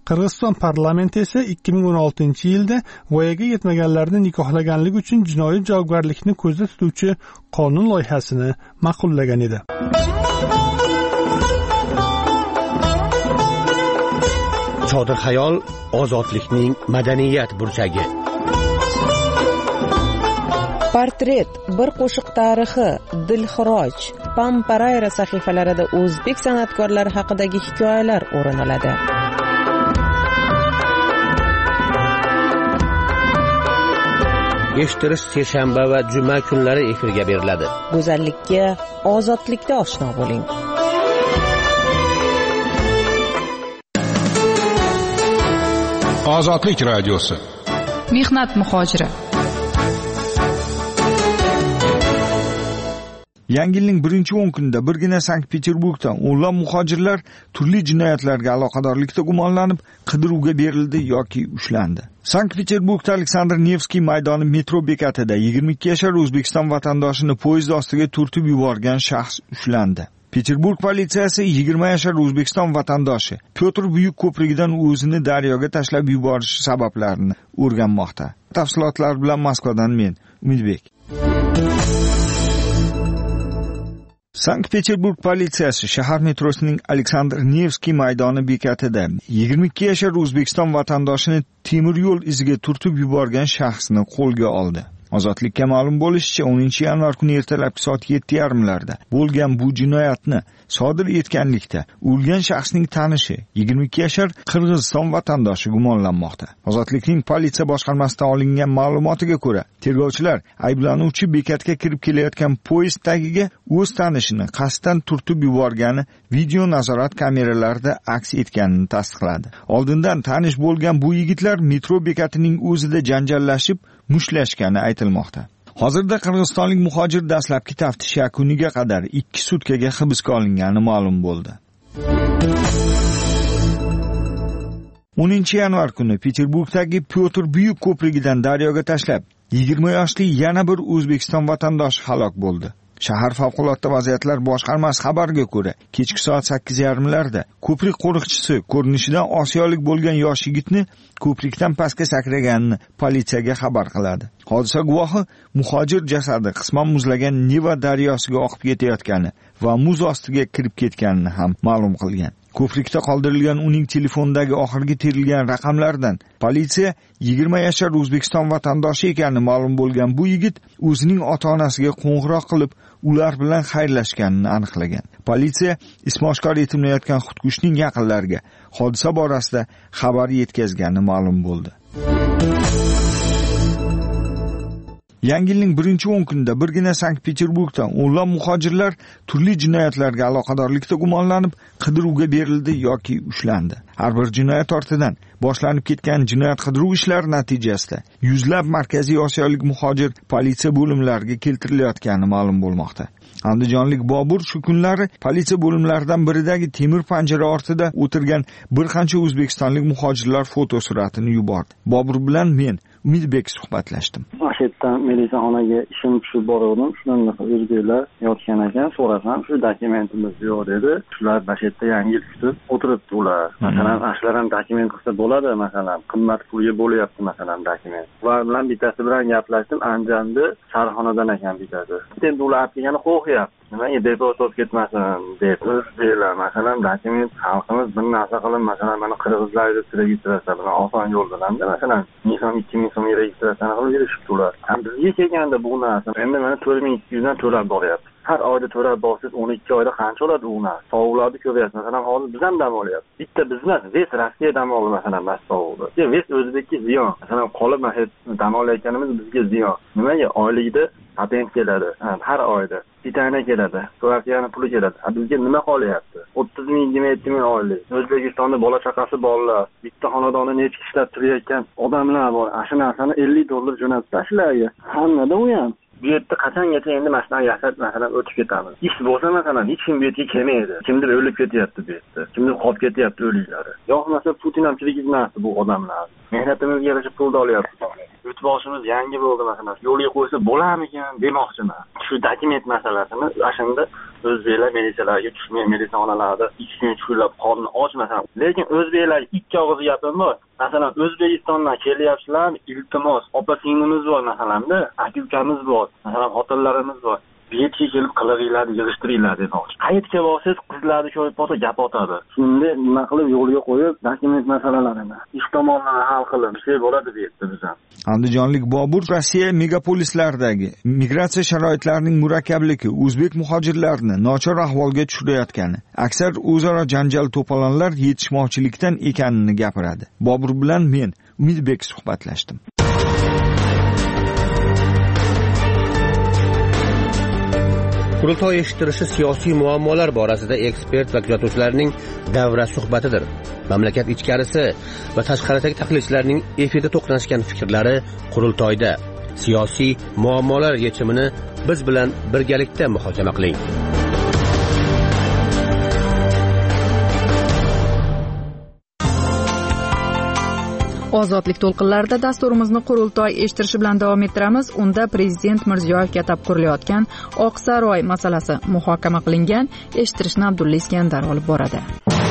Qirg'iziston parlamenti esa ikki ming o'n oltinchi yilda voyaga yetmaganlarni nikohlaganlik uchun jinoiy javobgarlikni ko'zda tutuvchi qonun loyihasini ma'qullagan edi. Chodir xayol ozodlikning madaniyat burchagi. Portret, bir qo'shiq tarixi, Dilxiroj, Pamparayra sahifalarida o'zbek san'atkorlari haqidagi hikoyalar o'rin oladi. Eshtirish seshanba va juma kunlari efirga beriladi. Go'zallikka ozodlikda oshno bo'ling. Ozodlik radiosi. Mehnat muhojiri. Yangi yilning birinchi o'n kunida birgina Sankt-Peterburgda o'nlab muhojirlar turli jinoyatlarga aloqadorlikda gumonlanib qidiruvga berildi yoki ushlandi. Sankt-Peterburgda Aleksandr Nevskiy maydoni metro bekatida yigirma ikki yashar O'zbekiston vatandoshini poyezd ostiga turtib yuborgan shaxs ushlandi. Peterburg politsiyasi yigirma yashar O'zbekiston vatandoshi Pyotr Buyuk ko'prigidan o'zini daryoga tashlab yuborish sabablarini o'rganmoqda. Tafsilotlar bilan Moskvadan men Umidbek. Sankt-Peterburg politsiyasi shahar metrosining Aleksandr Nevskiy maydoni bekatida yigirma ikki yashar O'zbekiston vatandoshini temir yo'l iziga turtib yuborgan shaxsni qo'lga oldi. Ozodlikka ma'lum bo'lishicha, o'ninchi yanvar kuni ertalabki soat yetti yarim larda bo'lgan bu jinoyatni sodir etganlikda o'lgan shaxsning tanishi yigirma ikki yashar Qirg'iziston vatandoshi gumonlanmoqda. Ozodlikning politsiya boshqarmasidan olingan ma'lumotiga ko'ra, tergovchilar ayblanuvchi bekatga kirib kelayotgan poyezd tagiga o'z tanishini qasddan turtib yuborgani video nazorat kameralarida aks etganini tasdiqladi. Oldindan tanish bo'lgan bu yigitlar metro bekatining o'zida janjallashib, mushlashgani aytilmoqda. Hozirda qirg'izistonlik muhojir dastlabki taftish yakuniga qadar ikki sutkaga hibsga olingani ma'lum bo'ldi. o'ninchi yanvar kuni Peterburgdagi Pyotr Buyuk ko'prigidan daryoga tashlab yigirma yoshli yana bir O'zbekiston vatandoshi halok bo'ldi. Shahar favqulodda vaziyatlar boshqarmasi xabariga ko'ra, kechki soat sakkiz yarim larda ko'prik qo'riqchisi ko'rinishidan osiyolik bo'lgan yosh yigitni ko'prikdan pastga sakraganini politsiyaga xabar qiladi. Hodisa guvohi muhojir jasadi qisman muzlagan Neva daryosiga oqib ketayotgani va muz ostiga kirib ketganini ham ma'lum qilgan. Ko'prikda qoldirilgan uning telefondagi oxirgi terilgan raqamlardan politsiya yigirma yashar O'zbekiston vatandoshi ekanini ma'lum bo'lgan bu yigit o'zining ota-onasiga qo'ng'iroq qilib, ular bilan xayrlashganini aniqlagan. Politsiya ismi oshkor etilmayotgan xudkushning yaqinlariga hodisa borasida xabar yetkazgani ma'lum bo'ldi. Yangi yilning birinchi o'n kunida birgina Sankt-Peterburgda o'nlab muhojirlar turli jinoyatlarga aloqadorlikda gumonlanib qidiruvga berildi yoki ushlandi. Har bir jinoyat ortidan boshlanib ketgan jinoyat qidiruv ishlari natijasida yuzlab markaziy osiyolik muhojir politsiya bo'limlariga keltirilayotgani ma'lum bo'lmoqda. Andijonlik Bobur shu kunlari politsiya bo'limlaridan biridagi temir panjara ortida o'tirgan bir qancha o'zbekistonlik muhojirlar fotosuratini yubordi. Bobur bilan men Umidbek suhbatlashdim. Ashitdan militsiyaxonaga ishim tushib borgandim. Shunaqa o'zbeklar yotgan ekan, so'rasam, shu dokumentimiz yo'q dedi. Shular Bashirda yangi yil kutib o'tiribdi ular. Masalan, ashlar ham dokument qilsa bo'ladi, masalan, qimmat pulga bo'lyapti, masalan, dokument. Ular bilan bittasi bilan gaplashdim, Andijonda Sarxonadan ekan bittasi. Endi ular aytgani qo'rqyapti. Nimaga depot o'tib ketmasin deb o'zbeklar masalan dokument xalqimiz bir narsa qilib, masalan, mana qirg'izlarga registratsiya bilan oson yo'l bilan masalan ming ikki ming so'm registratsiyani qilib berishibdi ular. Ham bizga kelganda bu narsa endi mana to'rt ming ikki yuz dan to'lab boryapti. Har oyda to'lab borsiz o'n ikki oyda qancha oladi u narsa? Sovuqlarni ko'ryapsiz. Masalan, hozir biz ham dam olyapmiz. Bitta biz emas, Ves Rossiya dam oldi masalan, mas sovuqda. Ves o'zbekka ziyon. Masalan, qolib mana dam olayotganimiz bizga ziyon. Nimaga? Oylikda patent keladi. Har oyda Pitana keladi. Kroatiyani puli keladi. Bizga nima qolyapti? o'ttiz ming yigirma yetti ming oylik. O'zbekistonda bola chaqasi borlar, bitta xonadonda necha ishlab turayotgan odamlar bor. Shu narsani ellik dollar jo'natib tashlaydi. Hammada u ham. Bu yerda qachongacha endi mashina yasab masalan o'tib ketamiz. Ish bo'lsa masalan hech kim bu yerga kelmaydi. Kimdir o'lib ketyapti bu yerda. Kimdir qolib ketyapti o'liklari. Yo'q, masalan, Putin ham chiligizmasdi bu odamlar. Mehnatimizga yarasha pulni olyapti. yurtboshimiz yangi bo'ldi masalan, yo'lga qo'ysa bo'larmikan demoqchiman. Shu dokument masalasini ashunda o'zbeklar militsiyalarga tushmay, militsiya xonalarida ikki kun shullab qorni ochmasan. Lekin o'zbeklar ikki og'iz gapim bor. Masalan, O'zbekistondan kelyapsizlar, iltimos, opa-singlimiz bor masalanda, aka-ukamiz bor, masalan, xotinlarimiz bor. Betga kelib qilig'inglarni yig'ishtiringlar demoqchi. Qayerga borsiz qizlarni ko'rib qolsa gap otadi. Shunda nima qilib yo'lga qo'yib, dokument masalalarini ish tomonlari hal qilib, şey bo'ladi deyapti bizdan. Andijonlik Bobur Rossiya megapolislardagi migratsiya sharoitlarining murakkabligi o'zbek muhojirlarini nochor ahvolga tushirayotgani, aksar o'zaro janjal to'polonlar yetishmovchilikdan ekanini gapiradi. Bobur bilan men Umidbek suhbatlashdim. Qurultoy eshittirishi siyosiy muammolar borasida ekspert va kuzatuvchilarning davra suhbatidir. Mamlakat ichkarisi va tashqaridagi tahlilchilarning efirda to'qnashgan fikrlari qurultoyda. Siyosiy muammolar yechimini biz bilan birgalikda muhokama qiling. Ozodlik to'lqinlarida dasturimizni qurultoy eshittirishi bilan davom ettiramiz. Unda prezident Mirziyoyevga atab qurilayotgan Oq saroy masalasi muhokama qilingan. Eshittirishni Abdulla Iskandar olib boradi.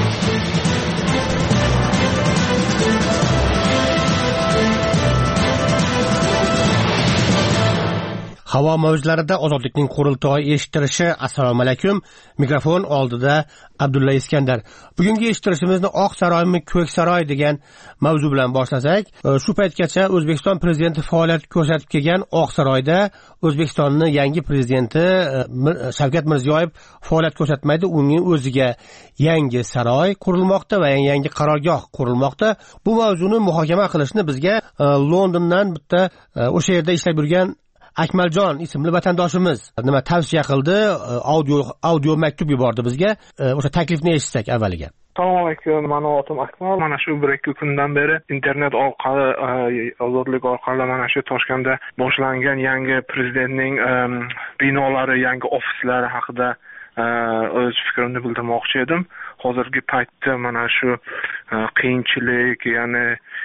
Havo mavjlarida ozodlikning qurultoyi eshittirishi. Assalomu alaykum. Mikrofon oldida Abdulla Iskandar. Bugungi eshittirishimizni Oq saroymi, Ko'k saroy degan mavzu bilan boshlasak, shu paytgacha O'zbekiston prezidenti faoliyat ko'rsatib kelgan Oq saroyda O'zbekistonning yangi prezidenti Shavkat Mirziyoyev faoliyat ko'rsatmaydi. Uning o'ziga yangi saroy qurilmoqda va yangi qarorgoh qurilmoqda. Bu mavzuni muhokama qilishni bizga Londondan bitta o'sha yerda ishlab yurgan Akmaljon ismli vatandoshimiz nima tavsiya qildi, audio audio maktub yubordi bizga. O'sha taklifni eshitsak avvaliga. Assalomu alaykum. Meni otim Akmal. Mana shu bir ikki kundan beri internet orqali, ozodlik orqali mana shu Toshkentda boshlangan yangi prezidentning binolari, yangi ofislari haqida o'z fikrimni bildirmoqchi edim. Hozirgi paytda mana shu qiyinchilik, ya'ni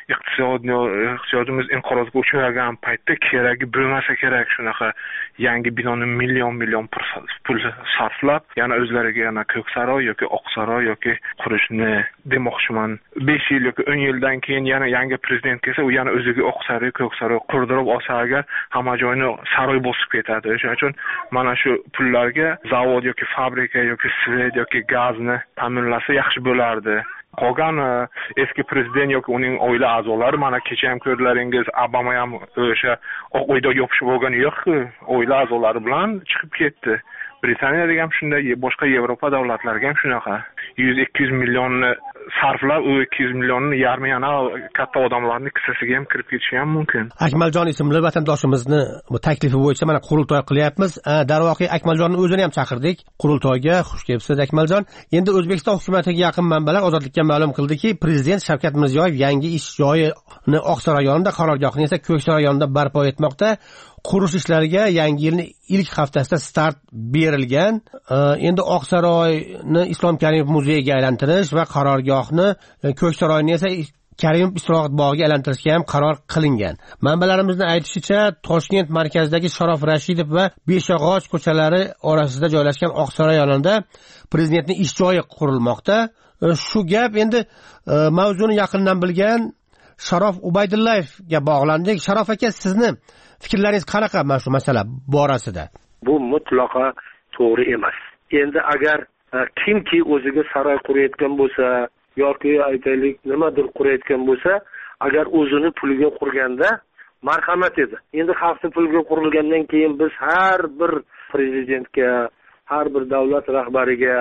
iqtisodiyotimiz inqirozga uchragan paytda keragi bo'lmasa kerak shunaqa yangi binoni million million pul sarflab, yana o'zlariga yana Ko'k saroy yoki Oq saroy yoki qurishni demoqchiman. besh yil yoki o'n yildan keyin yana yangi prezident kelsa, u yana o'ziga Oq saroy, Ko'k saroy qurdirib olsa agar hamma joyni saroy bosib ketadi. Shuning uchun mana shu pullarga zavod yoki fabrika yoki svet yoki gazni ta'minlasa yaxshi bo'lardi. Qolgan eski prezident yoki uning oila a'zolari, mana kecha ham ko'rdilaringiz, Obama ham o'sha Oq uyda yopishib olgani yo'q-ku, oila a'zolari bilan chiqib ketdi. Britaniyada ham shunday, boshqa Yevropa davlatlarida ham shunaqa. yuz ikki yuz millionni sarflab, u ikki yuz millionni yarmi yana katta odamlarning kissasiga ham kirib ketishi ham mumkin. Akmaljon ismli vatandoshimizni bu taklifi bo'yicha mana qurultoy qilyapmiz. Darvoqe Akmaljonni o'zini ham chaqirdik qurultoyga. Xush kelibsiz Akmaljon. Endi O'zbekiston hukumatiga yaqin manbalar Ozodlikka ma'lum qildiki, prezident Shavkat Mirziyoyev yangi ish joyini Oq saroy yonida, qarorgohini esa Ko'k saroy yonida barpo etmoqda. Qurish ishlariga yangi yilning ilk haftasida start berilgan. Endi Oq saroyni Islom Karimov muzeyiga aylantirish va qarorgohni Ko'k saroyni esa Karimov istirohat bog'iga aylantirishga ham qaror qilingan. Manbalarimizning aytishicha, Toshkent markazidagi Sharof Rashidov va Beshog'och ko'chalari orasida joylashgan Oq saroy yonida prezidentning ish joyi qurilmoqda. Shu gap endi mavzuni yaqindan bilgan Sharof Ubaydullayevga bog'landik. Sharof aka, sizni fikrlaringiz qanaqa mana shu masala borasida? Bu mutlaqo to'g'ri emas. Endi agar kimki o'ziga saroy qurayotgan bo'lsa yoki aytaylik nimadir qurayotgan bo'lsa, agar o'zini puliga qurganda marhamat edi. Endi xalqning puliga qurilgandan keyin biz har bir prezidentga, har bir davlat rahbariga,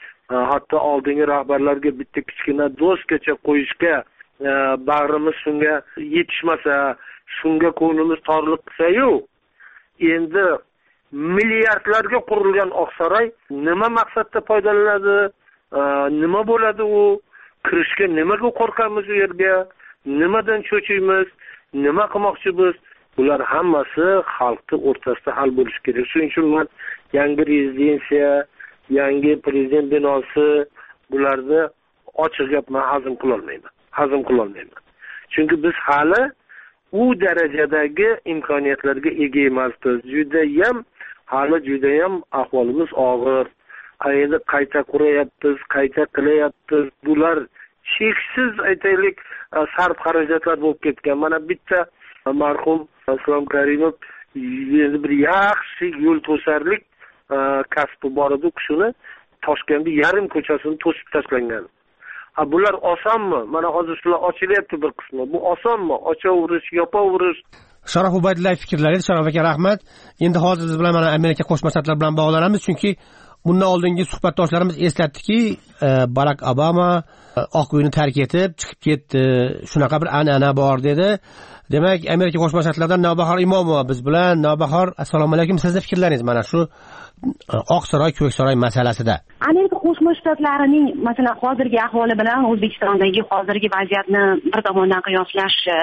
hatto oldingi rahbarlarga bitta kichkina doskacha qo'yishga bag'rimiz shunga yetishmasa, shunga ko'nglimiz torliq qilsa-yu, endi milliardlarga qurilgan Oq saroy nima maqsadda foydalanadi, nima bo'ladi u, kirishga nimaga qo'rqamiz u yerga, nimadan cho'chiymiz, nima qilmoqchimiz, bular hammasi xalqning o'rtasida hal bo'lishi kerak. Shuning uchun men yangi rezidensiya, yangi prezident binosi bularni ochiq gap men hazm qila olmayman. Hazm qila olmayman. Chunki biz hali u darajadagi imkoniyatlarga ega emasmiz. Judayam hali judayam ahvolimiz og'ir. Endi qayta qurayapmiz, qayta qilyapmiz. Bular cheksiz aytaylik sarf xarajatlar bo'lib ketgan. Mana bitta marhum Islom Karimov endi bir yaxshi yo'l to'sarlik kasbi bor edi, shuni Toshkentning yarim ko'chasini to'sib tashlangan. Ha, bular osonmi? Mana hozir shular ochilyapti bir qismi. Bu osonmi? Ochaverish, yopaverish. Sharof Ubaydullayev fikrlaringiz, Sharof aka rahmat. Endi hozir biz bilan mana Amerika Qo'shma Shtatlar bilan bog'lanamiz, chunki bundan oldingi suhbatdoshlarimiz eslatdiki, Barack Obama Oq uyni tark etib chiqib ketdi. Shunaqa bir an'ana bor dedi. Demak, Amerika Qo'shma Shtatlardan Navbahor Imomova biz bilan. Navbahor, assalomu alaykum. Sizning fikrlaringiz mana shu Oq saroy, Ko'k saroy masalasida. Amerika Qo'shma Shtatlarining masalan hozirgi ahvoli bilan O'zbekistondagi hozirgi vaziyatni bir tomondan qiyoslashga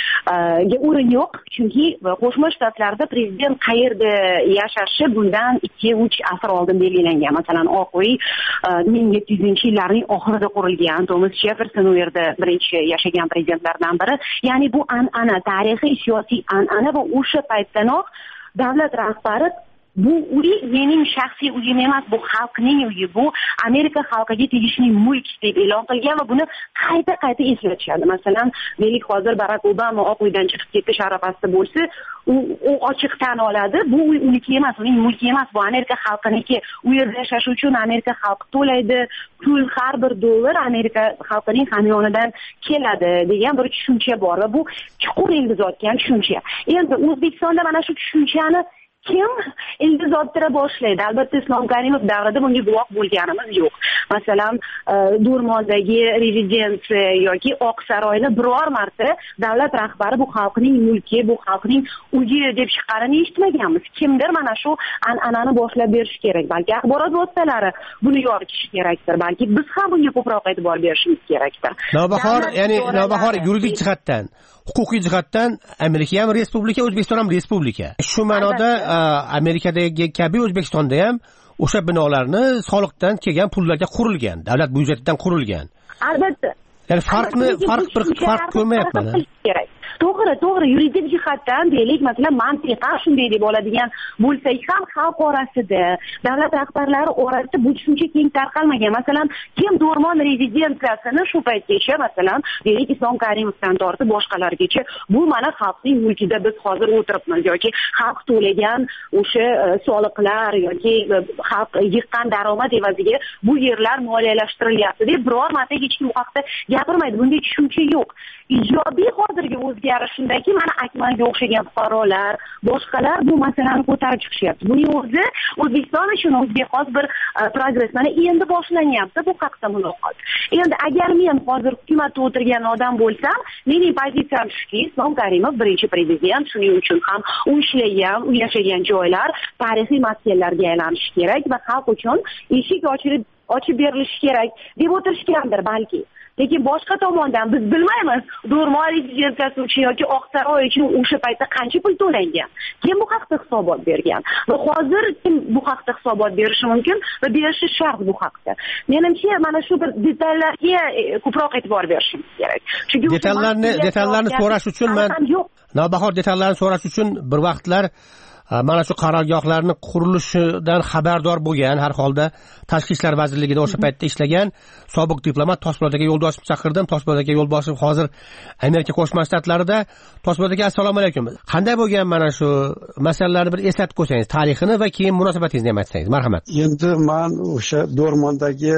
o'rin yo'q, chunki Qo'shma Shtatlarda prezident qayerda yashashi bundan ikki uch asr oldin belgilangan. Masalan, Oq uy ming yetti yuzzinchi yillarning oxirida qurilgan. Thomas Jefferson u yerda birinchi yashagan prezidentlardan biri. Ya'ni bu an'ana, tarixiy siyosiy an'ana va o'sha paytdanoq davlat rahbari bu uy mening shaxsiy uyim emas, bu xalqning uyi, bu Amerika xalqiga tegishli mulk deb e'lon qilgan va buni qayta-qayta eslatishadi. Masalan, deylik hozir Barack Obama Oq uydan chiqib ketish arafasida bo'lsa, u u ochiq tan oladi, bu uy uniki emas, uning mulki emas, bu Amerika xalqiniki. U yerda yashash uchun Amerika xalqi to'laydi, pul har bir dollar Amerika xalqining hamyonidan keladi degan bir tushuncha bor va bu chuqur ildiz otgan tushuncha. Endi O'zbekistonda mana shu tushunchani kim ildiz ottira boshlaydi? Albatta Islom Karimov davrida bunga guvoh bo'lganimiz yo'q. Masalan, Do'rmondagi rezidensiya yoki Oq saroyni biror marta davlat rahbari bu xalqning mulki, bu xalqning uyi deb chiqqanini eshitmaganmiz. Kimdir mana shu an'anani boshlab berish kerak. Balki axborot vositalari buni yoritishi kerakdir. Balki biz ham bunga ko'proq e'tibor berishimiz kerakdir. Navbahor, ya'ni Navbahor yuridik jihatdan, huquqiy jihatdan Amerika ham respublika, O'zbekiston ham respublika. Shu ma'noda Amerikadagi kabi O'zbekistonda ham o'sha binolarni soliqdan kelgan pullarga qurilgan, davlat byudjetidan qurilgan. Albatta. Ya'ni farqni farq bir farq ko'rmayapman. To'g'ri, to'g'ri, yuridik jihatdan deylik, masalan, mantiqan shunday deb oladigan bo'lsak ham xalq orasida, davlat rahbarlari orasida bu tushuncha keng tarqalmagan. Masalan, kim Do'rmon rezidensiyasini shu paytgacha, masalan, deylik Islom Karimovdan tortib boshqalargacha bu mana xalqning mulkida biz hozir o'tiribmiz yoki xalq to'lagan o'sha soliqlar yoki xalq yiqqan daromad evaziga bu yerlar moliyalashtiryapti deb biror marta hech kim bu haqda gapirmaydi. Bunday tushuncha yo'q. Ijobiy hozirgi o'zgarish shundaki, mana Akmalga o'xshagan fuqarolar, boshqalar bu masalani ko'tarib chiqishyapti. Buning o'zi O'zbekiston uchun o'ziga xos bir progress. Mana endi boshlanyapti bu haqda muloqot. Endi agar men hozir hukumatda o'tirgan odam bo'lsam, mening pozitsiyam shuki, Islom Karimov birinchi prezident, shuning uchun ham u ishlagan, u yashagan joylar tarixiy maskanlarga aylanishi kerak va xalq uchun eshik ochilib ochib berilishi kerak deb o'tirishgandir balki. Lekin boshqa tomondan biz bilmaymiz, Do'rmon rezidensiyasi uchun yoki Oq saroy uchun o'sha paytda qancha pul to'langan, kim bu haqda hisobot bergan va hozir kim bu haqda hisobot berishi mumkin va berishi shart bu haqda. Menimcha mana shu bir detallarga ko'proq e'tibor berishimiz kerak. Chunki detallarni detallarni so'rash uchun men Navbahor detallarni so'rash uchun bir vaqtlar mana shu qarorgohlarni qurilishidan xabardor bo'lgan, har holda Tashqi ishlar vazirligida o'sha paytda ishlagan sobiq diplomat Toshpo'lat aka Yo'ldoshevni chaqirdim. Toshpo'lat aka Yo'ldoshev hozir Amerika Qo'shma Shtatlarida. Toshpo'lat aka, assalomu alaykum. Qanday bo'lgan mana shu masalalarni bir eslatib qo'ysangiz, tarixini va keyin munosabatingizni ham aytsangiz, marhamat. Endi men o'sha Do'rmondagi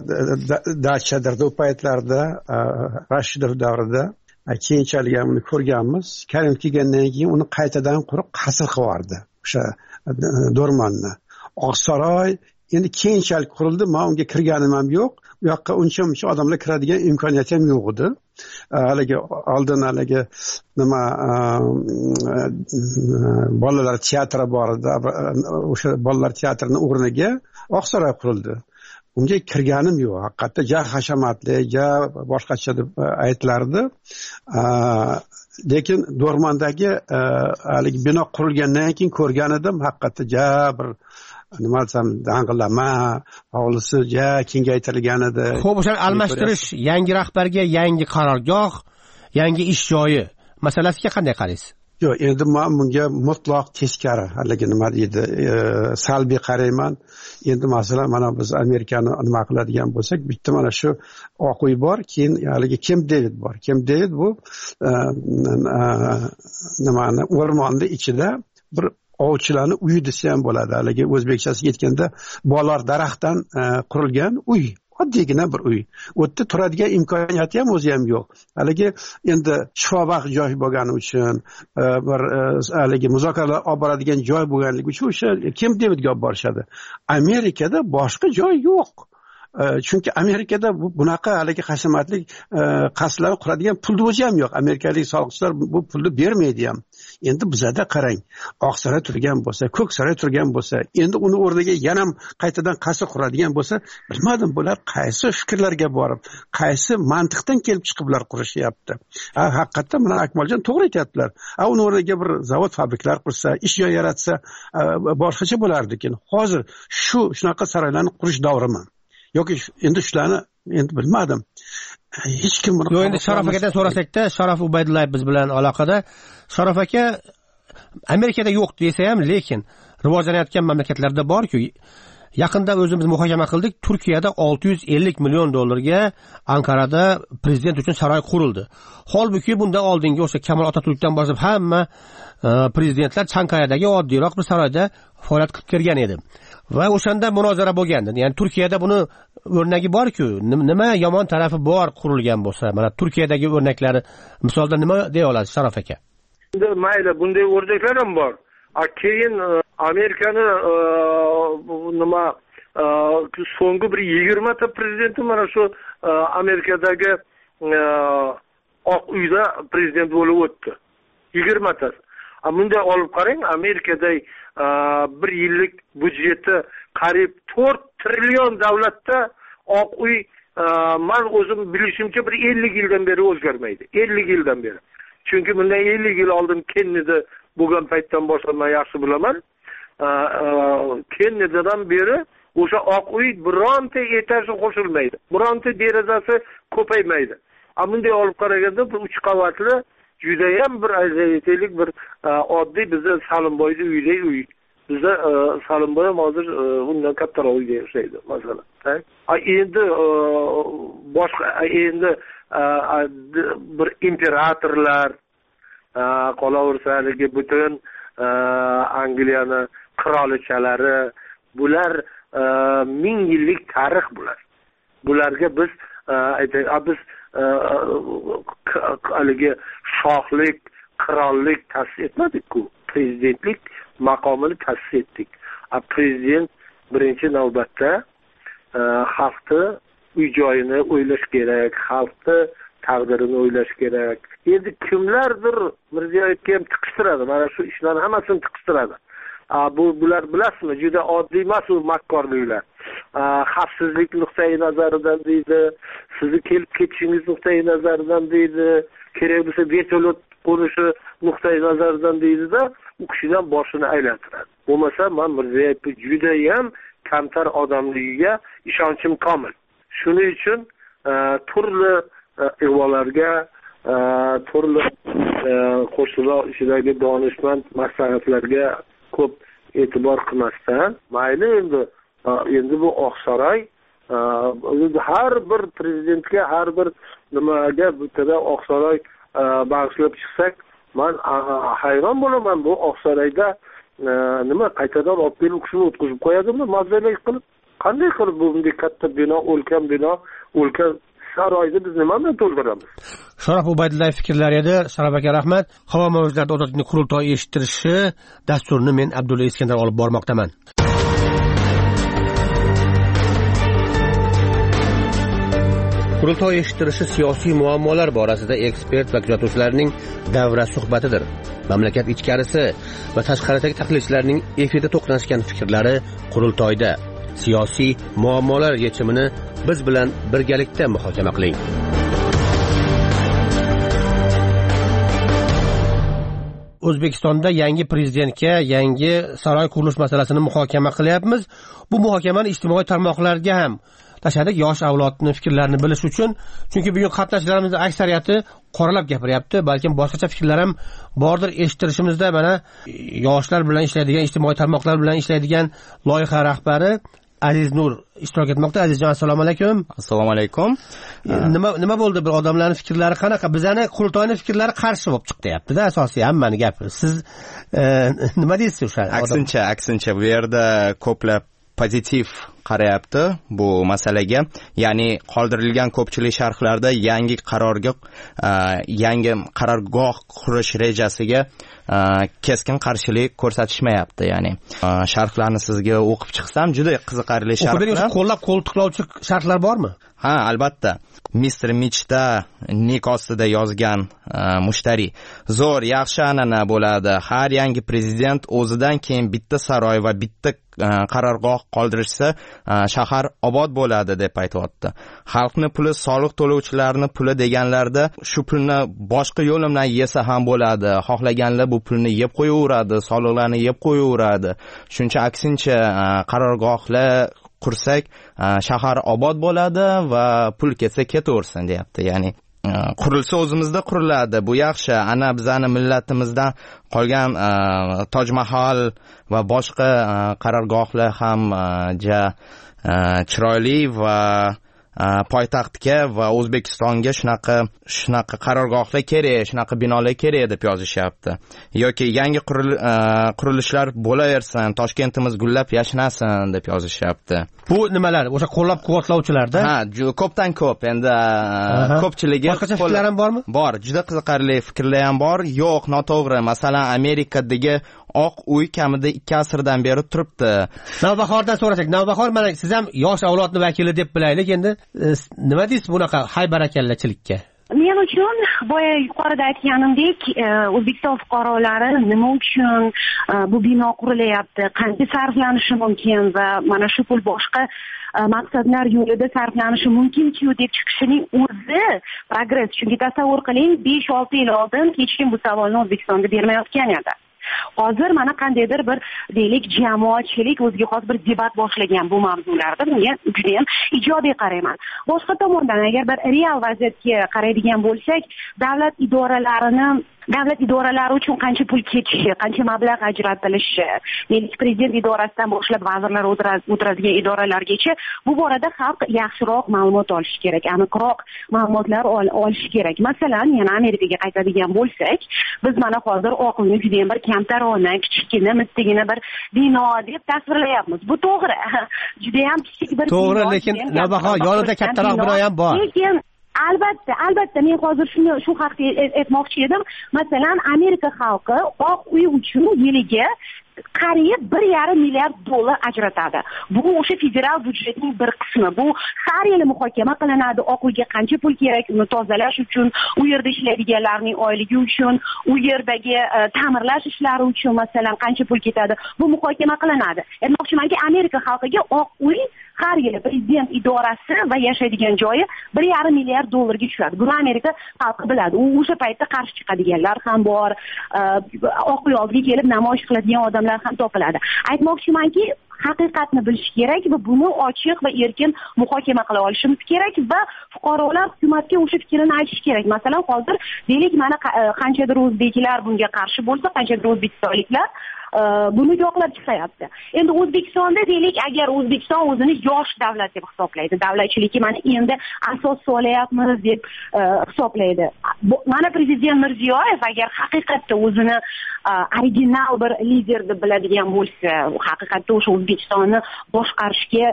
dachalarda u paytlarda Rashidov davrida keyinchalik uni ko'rganmiz. Karim kelgandan keyin uni qaytadan qurib qasr qilib o'sha Do'rmonni. Oqsaroy endi keyinchalik qurildi. Men unga kirganim ham yo'q. Bu yoqqa uncha-muncha odamlar kiradigan imkoniyat ham yo'q edi. Haligi oldin haligi nima bolalar teatri bor edi. O'sha bolalar teatrining o'rniga Oqsaroy qurildi. Unga kirganim yo'q. Haqiqatda ja hashamatli, ja boshqacha deb aytilardi. Lekin Do'rmondagi haligi bino qurilgandan keyin ko'rgan edim. Haqiqatda ja bir nima desam, dang'illama, hovlisi ja kengaytirilgan edi. Xo'p, o'sha almashtirish, yangi rahbarga yangi qarorgoh, yangi ish joyi masalasiga qanday qaraysiz? yo'q, endi men bunga mutlaq teskari haligi nima deydi salbiy qarayman. Endi masalan mana biz Amerikani nima qiladigan bo'lsak, bitta mana shu Oq uy bor, keyin haligi Camp David bor. Camp David bu nimani o'rmonni ichida bir ovchilarni uyi desa ham bo'ladi. Haligi o'zbekchasiga aytganda bolar daraxtdan qurilgan uy. Oddiygina bir uy. U yerda turadigan imkoniyati ham o'zi ham yo'q. Haligi endi shifobaxsh joy bo'lgani uchun, bir haligi muzokaralar olib boradigan joy bo'lganligi uchun o'sha Camp Davidga olib borishadi. Amerikada boshqa joy yo'q. Chunki Amerikada bunaqa haligi hashamatli qasrlarni quradigan pulni o'zi ham yo'q. Amerikalik soliqchilar bu pulni bermaydi ham. Endi bizada qarang, Oqsaroy turgan bo'lsa, Ko'ksaroy turgan bo'lsa, endi uni o'rniga yana ham qaytadan qasr quradigan bo'lsa, bilmadim bular qaysi fikrlarga borib, qaysi mantiqdan kelib chiqib bular qurishyapti. Ha, haqiqatdan mana Akmaljon to'g'ri aytayaptilar. Ha, uni o'rniga bir zavod, fabrikalar qursa, ish joy yaratsa, boshqacha bo'lardi ekan. Hozir shu shunaqa saroylarni qurish davrimi? yoki endi shularni endi bilmadim. Hech kim buni. Yo'q, endi Sharof akadan so'rasakda, Sharof Ubaydullayev biz bilan aloqada. Sharof aka Amerikada yo'q desa ham, lekin rivojlanayotgan mamlakatlarda bor-ku, yaqinda o'zimiz muhokama qildik, Turkiyada olti yuz ellik million dollarga Ankarada prezident uchun saroy qurildi. Holbuki bundan oldingi o'sha Kamol Otaturkdan boshlab hamma prezidentlar Chankayadagi oddiyroq bir saroyda faoliyat qilib kelgan edi. Va o'shanda munozara bo'lgandi. Ya'ni Turkiyada buni o'rnagi bor-ku, nima yomon tarafi bor qurilgan bo'lsa, mana Turkiyadagi o'rnaklari misolda nima deya olasiz Sharof aka? Endi mayli, bunday o'rnaklar ham bor. Keyin Amerikani nima so'nggi bir yigirma ta prezidenti mana shu Amerikadagi Oq uyda prezident bo'lib o'tdi. yigirma ta. Bunday olib qarang, Amerikada bir yillik budjeti qariyb to'rt trillion davlatda Oq uy men o'zim bilishimcha bir ellik yildan beri o'zgarmaydi. ellik yildan beri. Chunki bundan ellik yil oldin Kennedy bo'lgan paytdan boshlab men yaxshi bilaman. Kennedydan beri o'sha Oq uy bironta etaji qo'shilmaydi. Bironta derazasi ko'paymaydi. Bunday olib qaraganda bu uch qavatli juda ham bir aytaylik bir oddiy bizni Salimboyda uydek uy. Bizda Salimboy ham hozir undan kattaroq uyda yashaydi masalan. Endi boshqa endi bir imperatorlar qolaversa haligi butun Angliyani qirolichalari, bular ming yillik tarix bular. Bularga biz aytaylik biz haligi shohlik, qirollik ta'sis etmadik-ku. Prezidentlik maqomini ta'sis etdik. Prezident birinchi navbatda xalqni uy joyini o'ylash kerak, xalqni taqdirini o'ylash kerak. Endi kimlardir Mirziyoyevga ham tiqishtiradi. Mana shu ishlarni hammasini tiqishtiradi. Bu bular bilasizmi, juda oddiy emas u makkorliklar. Xavfsizlik nuqtai nazaridan deydi, sizni kelib ketishingiz nuqtai nazaridan deydi, kerak bo'lsa vertolyot qo'nishi nuqtai nazaridan deydi-da, u kishidan boshini aylantiradi. Bo'lmasa, men Mirziyoyevni juda ham kamtar odamligiga ishonchim komil. Shuning uchun turli ig'volarga, turli qo'shnilar ishidagi donishmand maslahatlarga ko'p e'tibor qilmasdan, mayli endi endi bu Oqsaroy har bir prezidentga, har bir nimaga bitta Oqsaroy bag'ishlab chiqsak, men hayron bo'laman. Bu Oqsaroyda nima qaytadan olib kelib kishini o'tkazib qo'yadimi, mazalik qilib? Qanday qilib bu bunday katta bino, ulkan bino, ulkan saroyni biz nima bilan to'ldiramiz? Sharof Ubaydullayev fikrlari edi. Sharof aka, rahmat. Havo mavjlarida ozodlikni qurultoyi eshittirishi dasturini men Abdulla Iskandar olib bormoqdaman. Qurultoy eshittirishi siyosiy muammolar borasida ekspert va kuzatuvchilarning davra suhbatidir. Mamlakat ichkarisi va tashqaridagi tahlilchilarning efirda to'qnashgan fikrlari qurultoyda. Siyosiy muammolar yechimini biz bilan birgalikda muhokama qiling. O'zbekistonda yangi prezidentga yangi saroy qurilish masalasini muhokama qilyapmiz. Bu muhokamani ijtimoiy tarmoqlarga ham tashladik yosh avlodni fikrlarini bilish uchun. Chunki bugun qatnashchilarimizning aksariyati qoralab gapiryapti, balkim boshqacha fikrlar ham bordir. Eshittirishimizda mana yoshlar bilan ishlaydigan, ijtimoiy tarmoqlar bilan ishlaydigan loyiha rahbari Aziz Nur ishtirok etmoqda. Azizjon, assalomu alaykum. Assalomu alaykum. Nima nima bo'ldi? Bir odamlarning fikrlari qanaqa? Bizani qurultoyning fikrlari qarshi bo'lib chiqyapti-da, asosiy hammani gapi. Siz e, nima deysiz o'sha? Aksincha, aksincha bu yerda ko'plab pozitiv qarayapti bu masalaga. Ya'ni qoldirilgan ko'pchilik sharhlarda yangi qarorga, yangi qarorgoh qurish rejasiga keskin qarshilik ko'rsatishmayapti. Ya'ni sharhlarni sizga o'qib chiqsam juda qiziqarli sharhlar. Qo'llab qo'ltiqlovchi sharhlar bormi? Ha, albatta. mister Mitchda nik ostida yozgan mushtariy: zo'r, yaxshi an'ana bo'ladi. Har yangi prezident o'zidan keyin bitta saroy va bitta qarorgoh qoldirishsa, shahar obod bo'ladi deb aytibdi. Xalqning puli soliq to'lovchilarning puli deganlarda shu pulni boshqa yo'l bilan yesa ham bo'ladi. Xohlaganlar bu pulni yeb qo'yaveradi, soliqlarni yeb qo'yaveradi. Shuncha aksincha qarorgohlar qursak, shahar obod bo'ladi va pul ketsa ketaversin deyapti. Ya'ni qurilsa o'zimizda quriladi. Bu yaxshi. Ana bizani millatimizdan qolgan Toj Mahal va boshqa qarorgohlar ham ja chiroyli va poytaxtga va O'zbekistonga shunaqa shunaqa qarorgohlar kerak, shunaqa binolar kerak deb yozishyapti. Yoki yangi qurilishlar bo'laversin, Toshkentimiz gullab yashnasin deb yozishyapti. Bu nimalar? O'sha qo'llab-quvvatlovchilarda? Ha, ko'pdan ko'p. Endi ko'pchiligi boshqacha fikrlar ham bormi? Bor, juda qiziqarli fikrlar ham bor. Yo'q, noto'g'ri. Masalan, Amerikadagi Oq uy kamida ikki asrdan beri turibdi. Navbahordan so'rasak, Navbahor, mana siz ham yosh avlodning vakili deb bilaylik. Endi nima deysiz bunaqa haybarakallachilikka? Men uchun boya yuqorida aytganimdek, O'zbekiston fuqarolari nima uchun bu bino qurilyapti, qancha sarflanishi mumkin va mana shu pul boshqa maqsadlar yo'lida sarflanishi mumkin-ku deb chiqishining o'zi progress. Chunki tasavvur qiling, besh olti yil oldin hech kim bu savolni O'zbekistonda bermayotgan edi. Hozir mana qandaydir bir deylik jamoatchilik o'ziga xos bir debat boshlagan bu mavzularda. Bunga juda ham ijobiy qarayman. Boshqa tomondan agar bir real vaziyatga qaraydigan bo'lsak, davlat idoralarini davlat idoralari uchun qancha pul ketishi, qancha mablag' ajratilishi, deylik prezident idorasidan boshlab vazirlar o'tiradigan idoralargacha bu borada xalq yaxshiroq ma'lumot olishi kerak, aniqroq ma'lumotlar olishi kerak. Masalan, yana Amerikaga qaytadigan bo'lsak, biz mana hozir Oq uyni juda ham bir kamtarona, kichkina, mittagina bir bino deb tasvirlayapmiz. Bu to'g'ri. Juda ham kichik bir bino. To'g'ri, lekin Navbahor yonida kattaroq bino ham bor. Lekin albatta, albatta men hozir shuni shu haqda aytmoqchi edim. Masalan, Amerika xalqi Oq uy uchun yiliga qariyb bir yarim milliard dollar ajratadi. Bu o'sha federal byudjetning bir qismi. Bu har yili muhokama qilinadi. Oq uyga qancha pul kerak, uni tozalash uchun, u yerda ishlaydiganlarning oyligi uchun, u yerdagi ta'mirlash ishlari uchun masalan qancha pul ketadi, bu muhokama qilinadi. Aytmoqchimanki, Amerika xalqiga Oq uy har yili prezident idorasi va yashaydigan joyi bir yarim milliard dollarga tushadi. Buni Amerika xalqi biladi. U o'sha paytda qarshi chiqadiganlar ham bor. Oq uy oldiga kelib namoyish qiladigan odamlar ham topiladi. Aytmoqchimanki, haqiqatni bilish kerak va buni ochiq va erkin muhokama qila olishimiz kerak va fuqarolar hukumatga o'sha fikrini aytish kerak. Masalan, hozir deylik mana qanchadir o'zbeklar bunga qarshi bo'lsa, qanchadir o'zbekistonliklar buni yoqlab chiqyapti. Endi O'zbekistonda deylik, agar O'zbekiston o'zini yosh davlat deb hisoblaydi, davlatchilikka mana endi asos solyapmiz deb hisoblaydi. Mana prezident Mirziyoyev agar haqiqatda o'zini original bir lider deb biladigan bo'lsa, haqiqatda o'sha O'zbekistonni boshqarishga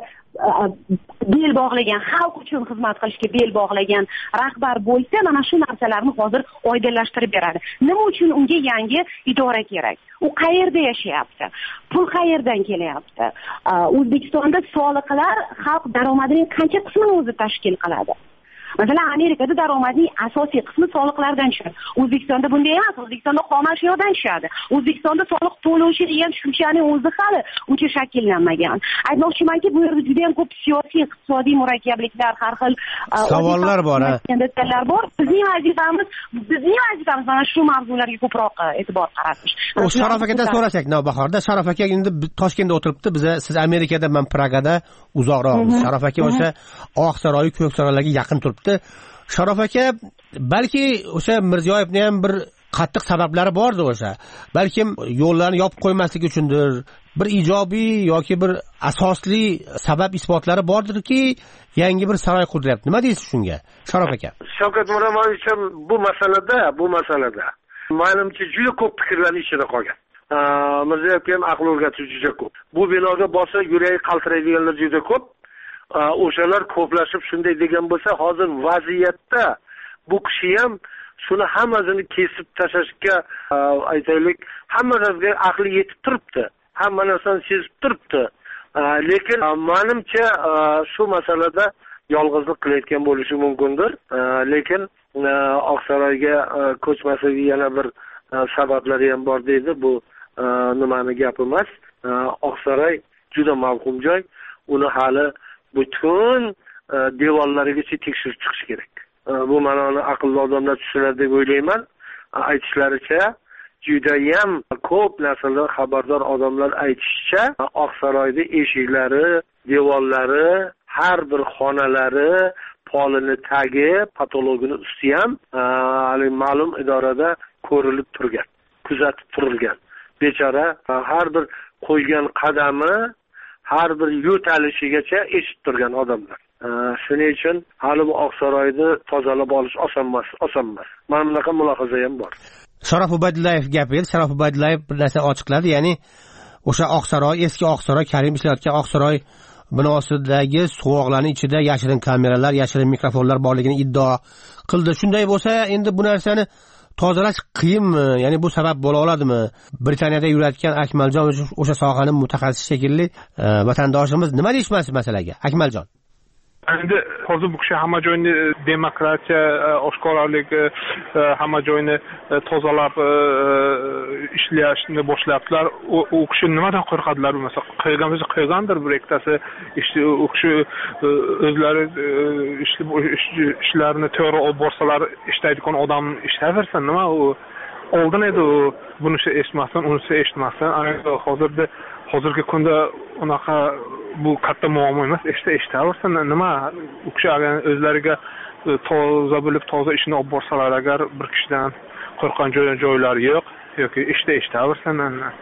bel bog'lagan, xalq uchun xizmat qilishga bel bog'lagan rahbar bo'lsa, mana shu narsalarni hozir oydinlashtirib beradi. Nima uchun unga yangi idora kerak? U qayerda yashayapti? Pul qayerdan kelyapti? O'zbekistonda soliqlar xalq daromadining qancha qismini o'zi tashkil qiladi? masalan Amerikada daromadning asosiy qismi soliqlardan tushadi. O'zbekistonda bunday emas. O'zbekistonda xom ashyodan tushadi. O'zbekistonda soliq to'lovchi degan tushunchaning o'zi hali uncha shakllanmagan. Aytmoqchimanki, bu yerda juda ham ko'p siyosiy, iqtisodiy murakkabliklar, har xil savollar bor. Detallar bor. Bizning vazifamiz, bizning vazifamiz mana shu mavzularga ko'proq e'tibor qaratish. O Sharof akadan so'rasak, Navbahorda Sharof aka endi Toshkentda o'tiribdi, biz siz Amerikada, men Pragada uzoqroqmiz. Sharof aka o'sha Oq saroy, Ko'k saroylarga yaqin turibdi. Sharof aka, balki o'sha Mirziyoyevning ham bir qattiq sabablari bordir o'sha. Balkim yo'llarni yopib qo'ymaslik uchundir. Bir ijobiy yoki bir asosli sabab isbotlari bordirki, yangi bir saroy qurilyapti. Nima deysiz shunga, Sharof aka? Shavkat Miromonovich ham bu masalada, bu masalada menimcha juda ko'p fikrlarni ichida qolgan. Mirziyoyev ham aql o'rgatuvchi juda ko'p. Bu binoga bosa yuragi qaltiraydiganlar juda ko'p. O'shalar ko'plashib shunday degan bo'lsa, hozir vaziyatda bu kishi ham shuni hammasini kesib tashlashga aytaylik, hamma narsaga aqli yetib turibdi. Hamma narsani sezib turibdi. Lekin menimcha shu masalada yolg'izlik qilayotgan bo'lishi mumkindir. Lekin Oqsaroyga ko'chmasligi yana bir sabablari ham bor deydi. Bu nimani gap emas. Oqsaroy juda mavhum joy. Uni hali butun devorlarigacha tekshirib chiqish kerak. Bu ma'noni aqlli odamlar tushunadi deb o'ylayman. Aytishlaricha, judayam ko'p narsalar xabardor odamlar aytishicha, Oqsaroyda eshiklari, devorlari, har bir xonalari, polini tagi, patologini usti ham hali ma'lum idorada ko'rilib turgan, kuzatib turilgan. Bechora har bir qo'ygan qadami, har bir yo'talishigacha eshitib turgan odamlar. Shuning uchun hali bu Oqsaroyni tozalab olish oson emas, oson emas. Mana bunaqa mulohaza ham bor. Sharof Ubaydullayev gapi edi. Sharof Ubaydullayev bir narsa ochiqladi, ya'ni o'sha Oqsaroy, eski Oqsaroy, Karim ishlayotgan Oqsaroy binosidagi suvoqlarning ichida yashirin kameralar, yashirin mikrofonlar borligini iddao qildi. Shunday bo'lsa, endi bu narsani tozalash qiyinmi? Ya'ni bu sabab bo'la oladimi? Britaniyada yurayotgan Akmaljon o'sha sohaning mutaxassisi shekilli vatandoshimiz nima deyishmas masalaga? Akmaljon. Endi hozir bu kishi hamma joyni demokratiya, oshkoralik, hamma joyni tozalab ishlashni boshlabdilar. U kishi nimadan qo'rqadilar? Masalan, qilgan bo'lsa qilgandir bir ikkitasi u kishi o'zlari ishlarini to'g'ri olib borsalar, ishlaydigan odam ishlayversin. Nima u oldin edi u bunisi eshitmasdan, unisi eshitmasdan. Hozirda hozirgi kunda unaqa bu katta muammo emas. Eshita eshitaversin. Nima u kishi o'zlariga toza bo'lib toza ishni olib borsalar, agar bir kishidan qo'rqgan joylari yo'q yoki ishda eshitaversin.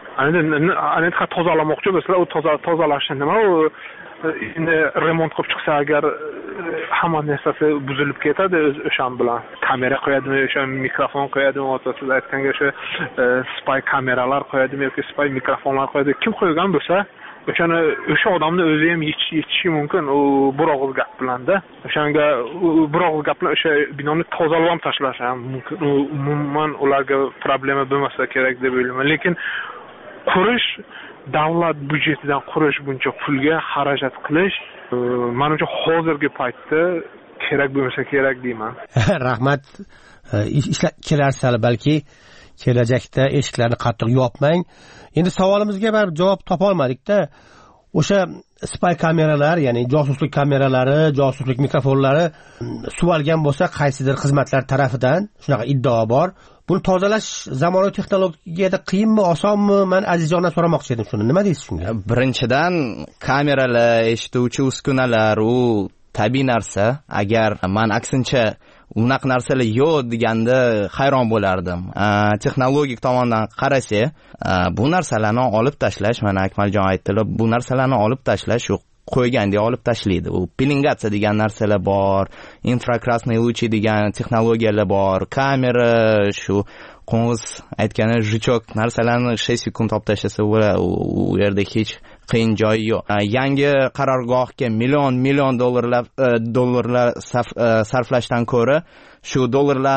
Ana tozalamoqchi bo'lsalar, u toza tozalashni nima u endi remont qilib chiqsa agar hamma narsasi buzilib ketadi o'shan bilan. Kamera qo'yadimi, o'sha mikrofon qo'yadimi, siz aytganga o'sha spy kameralar qo'yadimi yoki spy mikrofonlar qo'yadi. Kim qo'ygan bo'lsa, o'shani o'sha odamni o'zi ham yechishi mumkin. U bir og'iz gap bilan-da. O'shanga bir og'iz gap bilan o'sha binoni tozalab ham tashlash ham mumkin. Umuman ularga problema bo'lmasa kerak deb o'ylayman. Lekin qurish, davlat budjetidan qurish, buncha pulga xarajat qilish menimcha hozirgi paytda kerak bo'lmasa kerak deyman. Rahmat. Ishlar kelarsa balki kelajakda eshiklarni qattiq yopmang. Endi savolimizga baribir javob topa olmadik-da. O'sha spy kameralar, ya'ni josuslik kameralari, josuslik mikrofonlari suvalgan bo'lsa qaysidir xizmatlar tarafidan, shunaqa iddao bor. Buni tozalash zamonaviy texnologiyada qiyinmi, osonmi? Men Azizjondan so'ramoqchi edim shuni. Nima deysiz shunga? Birinchidan, kameralar, eshituvchi uskunalar u tabiiy narsa. Agar men aksincha unaqa narsalar yo'q deganda hayron bo'lardim. Texnologik tomondan qarasa, bu narsalarni olib tashlash, mana Akmaljon aytdilar, bu narsalarni olib tashlash yo'q. Qo'yganda olib tashlaydi. U pelingatsiya degan narsalar bor, infrakrasnoy luchi degan texnologiyalar bor, kamera, shu qo'ng'iz aytgani jechok narsalarni besh sekund olib tashlasa bo'ladi. U yerda hech qiyin joyi yo'q. Yangi qarorgohga million million dollarlar dollarlar sarflashdan ko'ra shu dollarlarni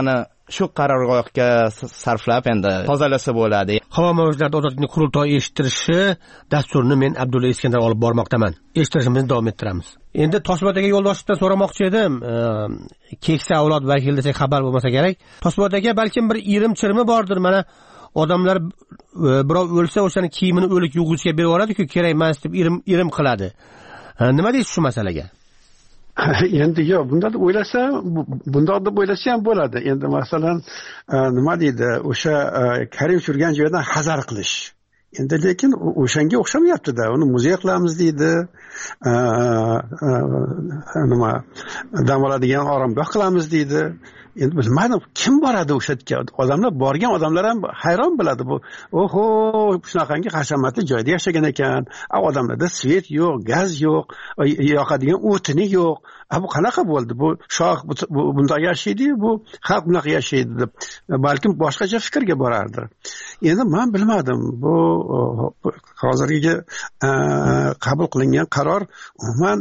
shu qarorgohga sarflab endi tozalasa bo'ladi. Havo mavjudot ozodlikni qurultoyi eshittirishi dasturini men Abdulla Iskandar olib bormoqdaman. Eshittirishimizni davom ettiramiz. Endi Toshbo'dagi yo'ldoshdan so'ramoqchi edim. Keksa avlod vakili desak xabar bo'lmasa kerak. Toshbo'dagi balkim bir irim-chirimi bordir. Mana odamlar birov o'lsa o'shani kiyimini o'lik yuvg'ichga berib yuboradi-ku, kerak emas deb irim irim qiladi. Nima deysiz shu masalaga? Endi yo'q, bunda deb o'ylasa, bunda deb o'ylasa ham bo'ladi. Endi masalan, nima deydi, o'sha karim uchirgan joydan hazar qilish. Endi lekin o'shanga o'xshamayapti-da. Uni muzey qilamiz deydi. Nima, dam oladigan oromgoh qilamiz deydi. Endi bilmadim, kim boradi o'sha yerga? Odamlar borgan odamlar ham hayron bo'ladi bu. Oho, shunaqangi hashamatli joyda yashagan ekan. Odamlarda svet yo'q, gaz yo'q, yoqadigan o'tini yo'q. Bu qanaqa bo'ldi? Bu shoh bunday yashaydi, bu xalq bunaqa yashaydi deb balkim boshqacha fikrga borardi. Endi men bilmadim, bu hozirgi qabul qilingan qaror umuman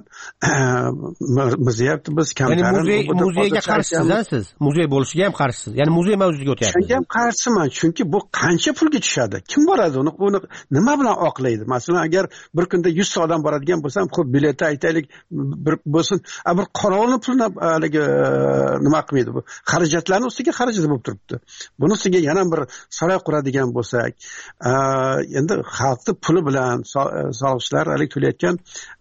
biz deyapti biz kamtar. Ya'ni muzey muzeyga qarshisiz, siz muzey bo'lishiga ham qarshisiz. Ya'ni muzey mavzusiga o'tyapsiz. Shunga ham qarshiman, chunki bu qancha pulga tushadi? Kim boradi uni? Uni nima bilan oqlaydi? Masalan, agar bir kunda yuz ta odam boradigan bo'lsam, xo'p, biletni aytaylik, bir bo'lsin, bir qorovulni pulini haligi nima qilmaydi bu? Xarajatlarning ustiga xarajat bo'lib turibdi. Buni ustiga yana bir saroy quradigan bo'lsak, endi xalqning puli bilan soliqchilar hali to'layotgan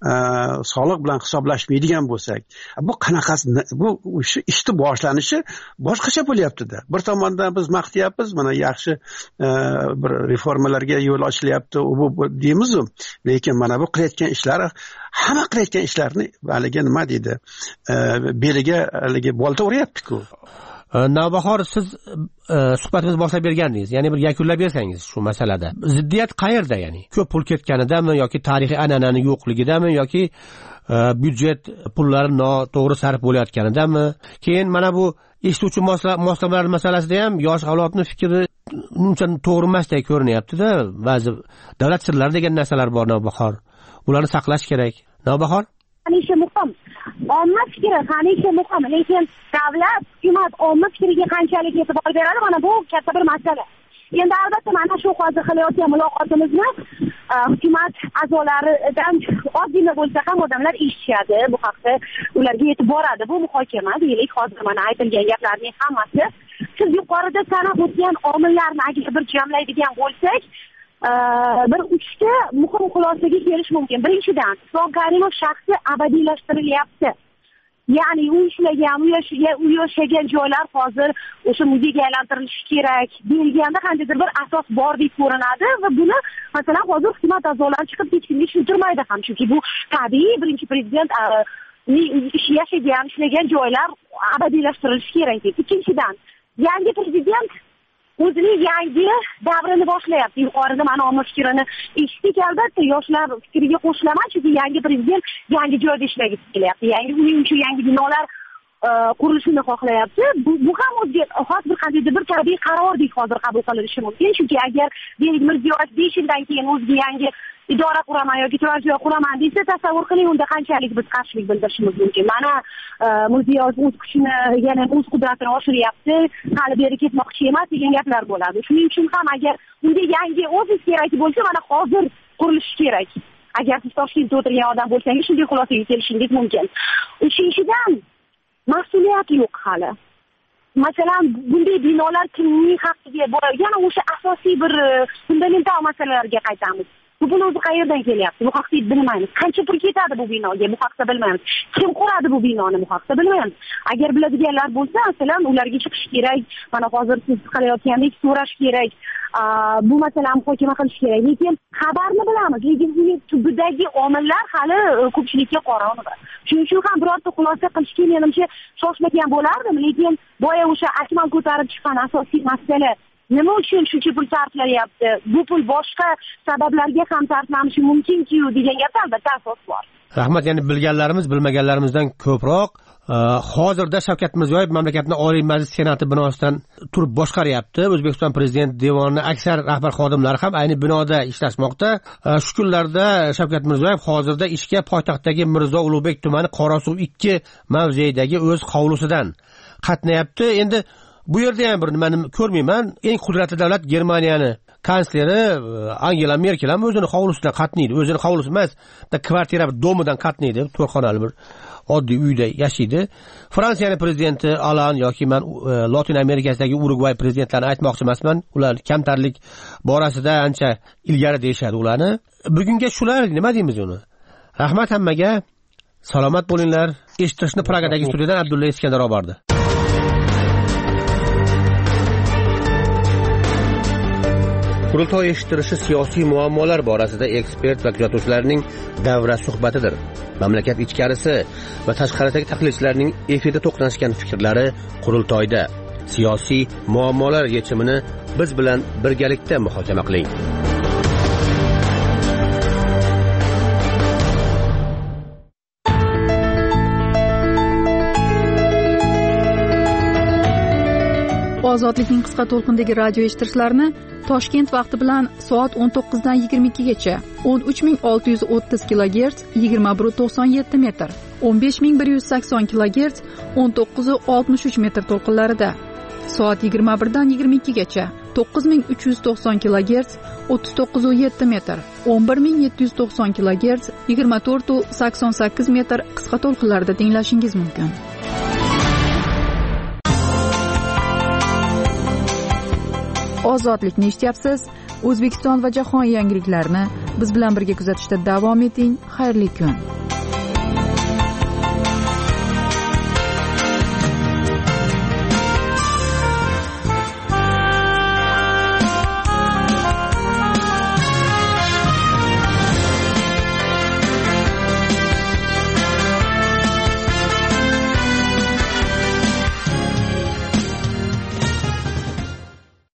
soliq bilan hisoblashmaydigan bo'lsak, bu qanaqasi? Bu o'sha ishni boshlanishi boshqacha bo'lyapti-da. Bir tomondan biz maqtayapmiz, mana yaxshi bir reformalarga yo'l ochilyapti, u bu deymiz-ku, lekin mana bu qilayotgan ishlar, hamma qilayotgan ishlarni haligi nima deydi, beliga haligi bolta uryapti-ku. Navbahor, siz suhbatimiz boshlab bergandingiz, ya'ni bir yakunlab bersangiz shu masalada. Ziddiyat qayerda, ya'ni? Ko'p pul ketganidami yoki tarixiy an'anani yo'qligidami yoki byudjet pullari noto'g'ri sarf bo'layotganidami? Keyin mana bu eshituvchi moslamalar masalasida ham yosh avlodning fikri uncha to'g'ri emasdek ko'rinyapti-da. Ba'zi davlat sirlari degan narsalar bor Navbahor. Ularni saqlash kerak. Navbahor? Hamisha muhim. Omma fikri hamisha muhim, lekin davlat, hukumat omma fikriga qanchalik e'tibor beradi, mana bu katta bir masala. Endi albatta mana shu hozir qilayotgan muloqotimizni hukumat a'zolaridan oddiymi bo'lsa ham odamlar eshitishadi, bu haqda ularga yetib boradi. Bu muhokama deylik, hozir mana aytilgan gaplarning hammasi siz yuqorida sanab o'tgan omillarni agar bir jamlaydigan bo'lsak, bir uchta muhim xulosaga kelish mumkin. Birinchidan, Islom Karimov shaxsi abadiylashtirilyapti. Ya'ni u ishlagan, u yashagan joylar hozir o'sha muzeyga aylantirilishi kerak deyilganda qandaydir bir asos bordek ko'rinadi va buni masalan hozir hukumat a'zolari chiqib hech kimga tushuntirmaydi ham, chunki bu tabiiy birinchi prezident yashagan, ishlagan joylar abadiylashtirilishi kerak deb. Ikkinchidan, yangi prezident o'zining yangi davrini boshlayapti. Yuqorida mana omma fikrini eshitdik, albatta yoshlar fikriga qo'shilaman, chunki yangi prezident yangi joyda ishlagisi kelyapti. Yangi uning uchun yangi binolar qurilishini xohlayapti. Bu, bu ham o'ziga xos bir qandaydir bir tabiiy qarordek hozir qabul qilinishi mumkin, chunki agar Bekir Mirziyoyev besh yildan keyin o'ziga yangi idora quraman yoki turar joy quraman desa, tasavvur qiling, unda qanchalik biz qarshilik bildirishimiz mumkin. Mana Mirziyoyev o'z kuchini, yana o'z qudratini oshiryapti, hali beri ketmoqchi emas degan gaplar bo'ladi. Shuning uchun ham agar unga yangi ofis kerak bo'lsa, mana hozir qurilishi kerak. Agar siz Toshkentda o'tirgan odam bo'lsangiz, shunday xulosaga kelishingiz mumkin. Uchinchidan, mas'uliyat yo'q hali. Masalan, bunday binolar kimning haqqiga boradi? Yana o'sha asosiy bir fundamental masalalarga qaytamiz. Bu pul o'zi qayerdan kelyapti? Bu haqda bilmaymiz. Qancha pul ketadi bu binoga? Bu haqda bilmaymiz. Kim quradi bu binoni? Bu haqda bilmaymiz. Agar biladiganlar bo'lsa, masalan, ularga chiqish kerak. Mana hozir siz qilayotgandek so'rash kerak. Bu masalani muhokama qilish kerak. Lekin xabarni bilamiz, lekin uning tubidagi omillar hali ko'pchilikka qorong'i. Shuning uchun ham birorta xulosa qilishga menimcha shoshmagan bo'lardim, lekin boya o'sha Akmal ko'tarib chiqqan asosiy masala nima uchun shuncha pul sarflayapti? Bu pul boshqa sabablarga ham sarflanishi mumkin-ku degan gapda albatta asos bor. Rahmat, ya'ni bilganlarimiz bilmaganlarimizdan ko'proq hozirda Shavkat Mirziyoyev mamlakatning Oliy Majlis Senati binosidan turib boshqaryapti. O'zbekiston Prezident devonining aksar rahbar xodimlari ham ayni binoda ishlashmoqda. Shu kunlarda Shavkat Mirziyoyev hozirda ishga poytaxtdagi Mirzo Ulug'bek tumani Qorasuv ikki mavzeidagi o'z hovlisidan qatnayapti. Endi bu yerda ham bir nimani ko'rmayman. Eng qudratli davlat Germaniyani kansleri Angela Merkel ham o'zini hovlisidan qatnaydi. O'zini hovlisi emas, kvartira bir domidan qatnaydi, to'rxonali bir oddiy uyda yashaydi. Fransiyaning prezidenti Alan yoki men Latin Amerikasidagi Urugvay prezidentlarini aytmoqchi emasman. Ular kamtarlik borasida ancha ilgari deyshadi ularni. Bugunga shular nima deymiz uni? Rahmat hammaga. Salomat bo'linglar. Eshittirishni Pragadagi studiyadan Abdulla Iskandar olib bordi. Qurultoy eshittirishi siyosiy muammolar borasida ekspert va kuzatuvchilarning davra suhbatidir. Mamlakat ichkarisi va tashqaridagi tahlilchilarning efirda to'qnashgan fikrlari qurultoyda. Siyosiy muammolar yechimini biz bilan birgalikda muhokama qiling. Ozodlikning qisqa to'lqindagi radio eshittirishlarini Toshkent vaqti bilan soat o'n to'qqizdan yigirma ikkigacha o'n uch ming olti yuz o'ttiz kilogerts yigirma bir nuqta to'qson yetti metr, o'n besh ming bir yuz sakson kilogerts o'n to'qqiz nuqta oltmish uch metr to'lqinlarida, soat yigirma birdan yigirma ikkigacha to'qqiz ming uch yuz to'qson kilogerts o'ttiz to'qqiz nuqta yetti metr, o'n bir ming yetti yuz to'qson kilogerts yigirma to'rt nuqta sakson sakkiz metr qisqa to'lqinlarda tinglashingiz mumkin. Ozodlikni eshityapsiz. O'zbekiston va jahon yangiliklarini biz bilan birga kuzatishda davom eting. Xayrli kun.